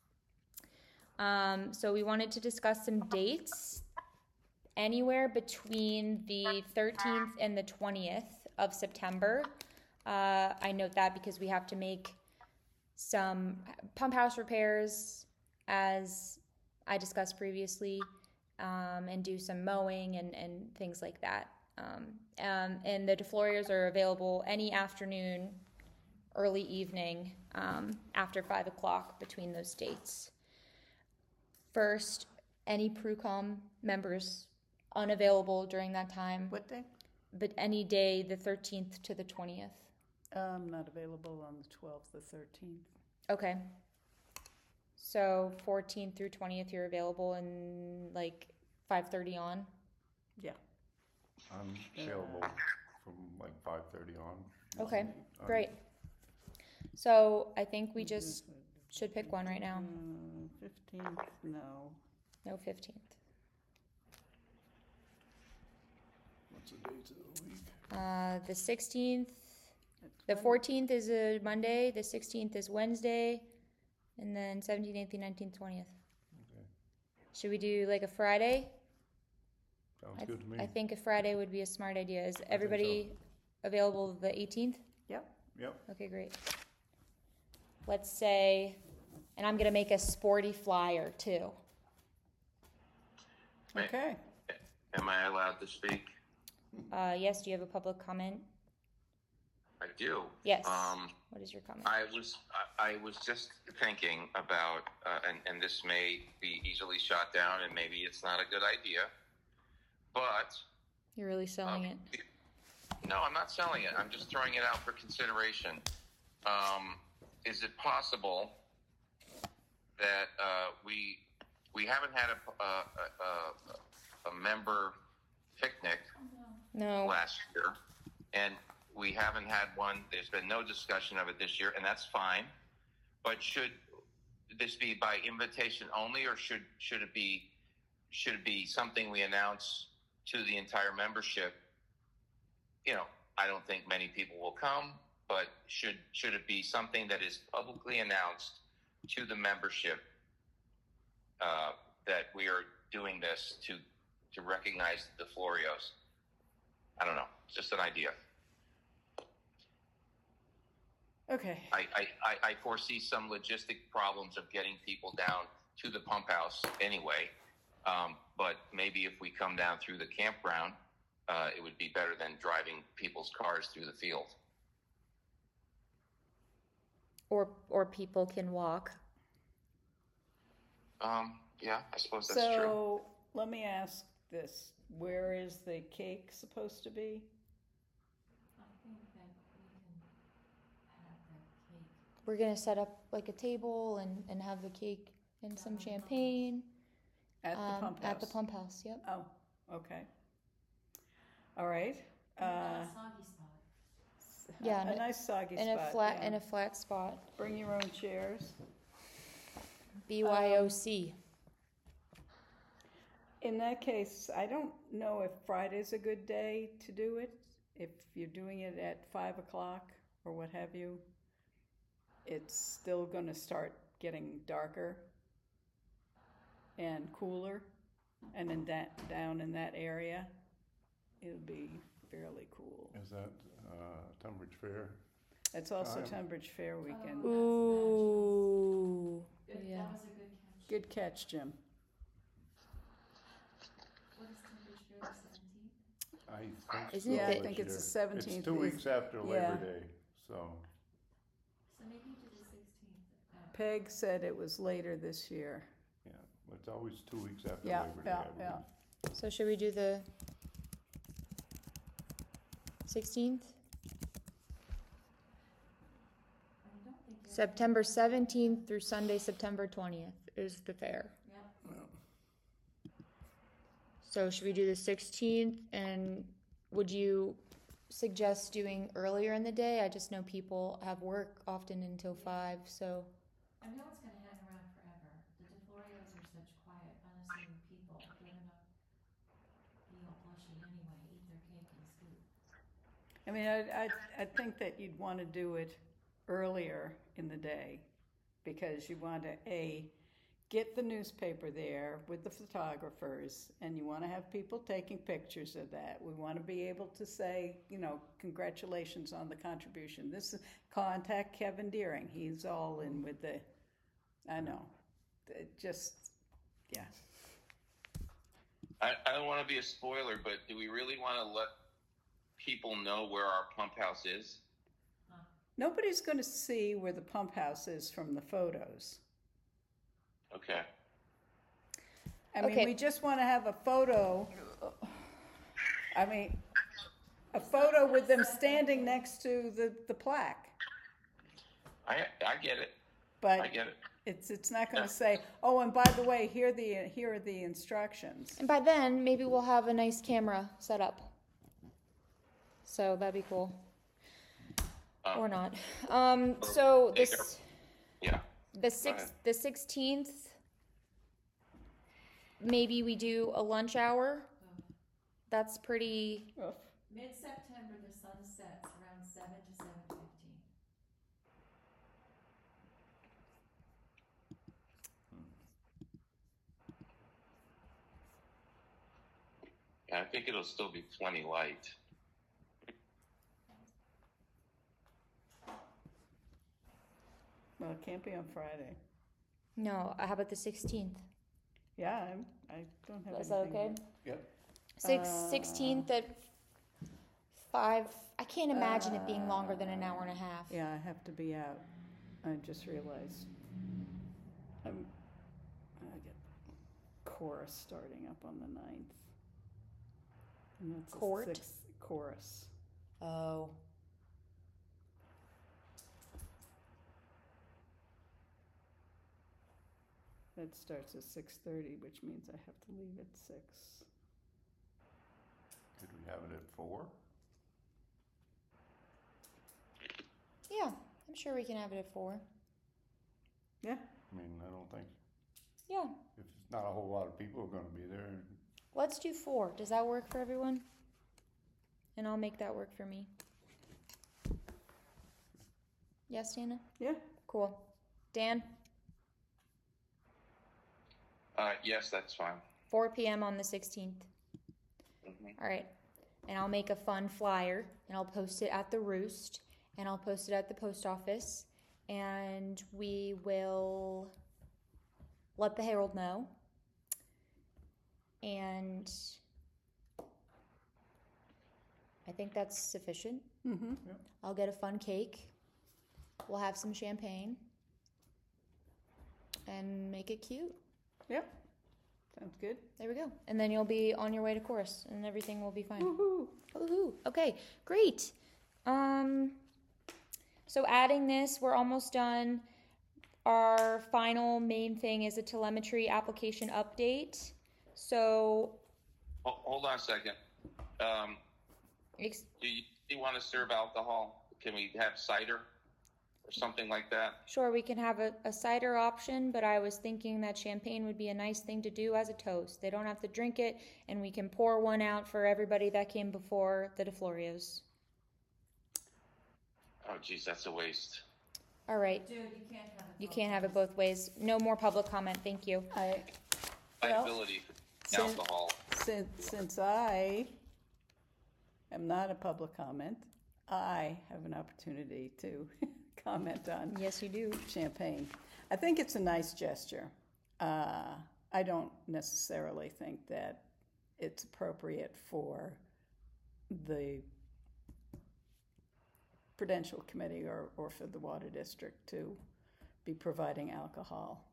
Um, so we wanted to discuss some dates. Anywhere between the thirteenth and the twentieth of September. Uh, I note that because we have to make some pump house repairs, as I discussed previously, um, and do some mowing and, and things like that. Um, um, and the DeFlorios are available any afternoon, early evening, um, after five o'clock between those dates. First, any PRUCOM members unavailable during that time, What day? but any day the thirteenth to the twentieth. I'm not available on the twelfth, the thirteenth. Okay. So fourteenth through twentieth, you're available and like five thirty on? Yeah. I'm available from like five thirty on. Okay, Um, great. So I think we just should pick one right now. Uh, Fifteenth, no. No, fifteenth. What's the dates of the week? Uh, the sixteenth, It's the Wednesday. fourteenth is a Monday, the sixteenth is Wednesday, and then seventeenth, eighteenth, nineteenth, twentieth. Okay. Should we do like a Friday? Sounds I, good to me. I think a Friday would be a smart idea. Is everybody available the eighteenth? Yep. Yep. Okay, great. Let's say, and I'm gonna make a sporty flyer too. Right. Okay. Am I allowed to speak? Uh, yes, do you have a public comment? I do. Yes. Um, What is your comment? I was I, I was just thinking about, uh, and and this may be easily shot down, and maybe it's not a good idea, but You're really selling um, it. no, I'm not selling it. I'm just throwing it out for consideration. Um, is it possible that uh, we we haven't had a a, a, a member picnic No. last year, and we haven't had one. There's been no discussion of it this year, and that's fine. But should this be by invitation only, or should should it be should it be something we announce to the entire membership? You know, I don't think many people will come, but should should it be something that is publicly announced to the membership uh, that we are doing this to to recognize the Florios. I don't know, it's just an idea. Okay. I, I, I, I foresee some logistic problems of getting people down to the pump house anyway. Um, but maybe if we come down through the campground, uh, it would be better than driving people's cars through the field. Or or people can walk. Um, yeah, I suppose that's true. So let me ask this. Where is the cake supposed to be? I think that we can have that cake. We're gonna set up like a table and, and have the cake and some champagne. At the um, pump house? At the pump house, yep. Oh, okay. All right. Not Uh, a soggy spot. Yeah, a and a- nice soggy In spot. a flat yeah. in a flat spot. Bring your own chairs. B Y O C. In that case, I don't know if Friday's a good day to do it. If you're doing it at five o'clock or what have you, it's still going to start getting darker and cooler, and in that down in that area, it'll be fairly cool. Is that uh, Tunbridge Fair? It's also Time. Tunbridge Fair weekend. Oh. Ooh. Good, Yeah. that was a good catch. Good catch, Jim. What is Tunbridge Fair, the seventeenth? I think Isn't it so Yeah, I the- think this it's the year. seventeenth. It's two weeks after yeah. Labor Day, so. So maybe you did the sixteenth. Peg said it was later this year. Yeah, it's always two weeks after Yeah, Labor Day, yeah, I believe. yeah. So should we do the sixteenth? I don't think. you- September seventeenth through Sunday, September twentieth is the fair. Yep. So should we do the sixteenth, and would you suggest doing earlier in the day? I just know people have work often until five, so. I know it's gonna hang around forever. The DeFlorios are such quiet, unassuming people. They're gonna be all blushy anyway, eat their cake and scoot. I mean, I, I, I think that you'd want to do it earlier in the day because you want to, A, get the newspaper there with the photographers, and you want to have people taking pictures of that. We want to be able to say, you know, congratulations on the contribution. This is, contact Kevin Deering. He's all in with the, I know, it just, yeah. I, I don't want to be a spoiler, but do we really want to let people know where our pump house is? Nobody's going to see where the pump house is from the photos. Okay. I mean, Okay. we just want to have a photo. I mean, a photo with them standing next to the, the plaque. I I get it. But I get it. it's it's not going to say, oh, and by the way, here the here are the instructions. And by then, maybe we'll have a nice camera set up. So that'd be cool. Um, Or not. Um, so take this, Yeah. the sixth, the sixteenth, maybe we do a lunch hour. That's pretty, Oof. Mid-September, the sun sets around seven to seven fifteen. Yeah, I think it'll still be plenty light. Well, it can't be on Friday. no, how about the sixteenth? Yeah, I'm, I don't have Is that anything. okay? Yep. Six, Uh, sixteenth at five, I can't imagine it being longer than an hour and a half. Yeah, I have to be out. I just realized. I'm, I get chorus starting up on the ninth. And that's the Court? sixth chorus. Oh. That starts at six thirty, which means I have to leave at six. Could we have it at four? Yeah, I'm sure we can have it at four. Yeah, I mean, I don't think, Yeah, if it's not a whole lot of people are gonna be there, let's do four. Does that work for everyone? And I'll make that work for me. Yes, Dana? yeah. Cool. Dan? Uh, yes, that's fine. four p.m. on the sixteenth. Mhm. All right. And I'll make a fun flyer and I'll post it at the Roost and I'll post it at the post office and we will let the Herald know. And I think that's sufficient. Mm-hmm. I'll get a fun cake. We'll have some champagne and make it cute. Yep. Sounds good. There we go. And then you'll be on your way to chorus and everything will be fine. Woohoo. Woohoo. Okay, great. Um, so adding this, we're almost done. Our final main thing is a telemetry application update. So, Ho- Hold on a second. Um, ex- do you, do you want to serve alcohol? Can we have cider or something like that? sure, we can have a, a cider option, but I was thinking that champagne would be a nice thing to do as a toast. They don't have to drink it, and we can pour one out for everybody that came before the DeFlorios. Oh, geez, that's a waste. All right. Dude, you can't have it. You both can't have it ways. both ways. No more public comment. Thank you. I, Well, Liability for since- alcohol. since, since I am not a public comment, I have an opportunity to comment on Yes, you do. champagne. I think it's a nice gesture. Uh, I don't necessarily think that it's appropriate for the Prudential Committee or, or for the Water District to be providing alcohol.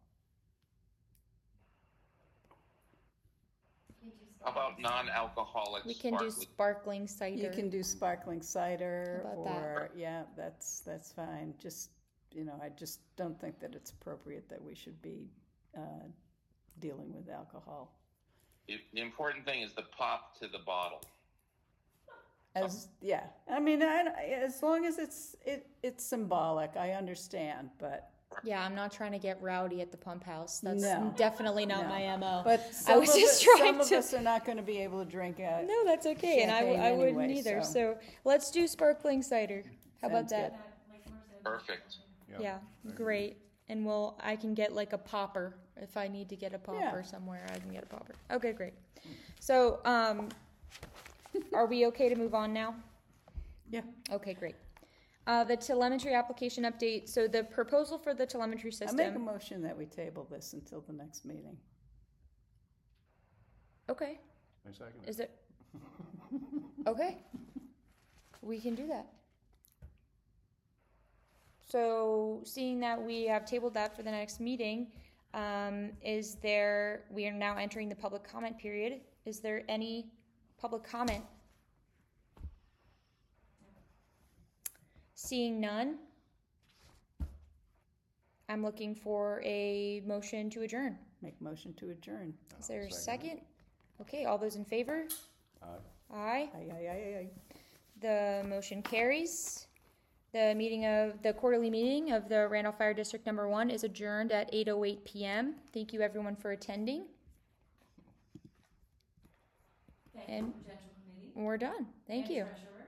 You just How about non-alcoholic We can do sparkling? sparkling cider. You can do sparkling cider, How about that? or yeah, that's that's fine. Just you know, I just don't think that it's appropriate that we should be uh, dealing with alcohol. The the important thing is the pop to the bottle. As yeah, I mean, I, as long as it's it it's symbolic, I understand, but Yeah, I'm not trying to get rowdy at the pump house. That's No. definitely not No. my M O. but some was of just it- trying some to- of us are not going to be able to drink it. No, that's okay, and I, w- Champagne I wouldn't anyway, either. so- So. let's do sparkling cider. How about Sounds that? good. Like Merce said. Perfect. Yeah, great. And we'll I can get like a popper if I need to get a popper Yeah. somewhere. I can get a popper. Okay, great. So, um, are we okay to move on now? Yeah. Okay, great. Uh, the telemetry application update. So the proposal for the telemetry I system. make a motion that we table this until the next meeting. Okay. I second it. Is it? Okay. We can do that. So, seeing that we have tabled that for the next meeting, um, is there, we are now entering the public comment period. Is there any public comment? Seeing none, I'm looking for a motion to adjourn. Make motion to adjourn. Is there a I'll second? Okay, all those in favor? Aye. Aye. Aye, aye, aye, aye. The motion carries. The meeting of, the quarterly meeting of the Randolph Fire District Number One is adjourned at eight oh eight p.m. Thank you everyone for attending. Thank you, And- Prudential Committee. We're done. Thank and you. Treasurer.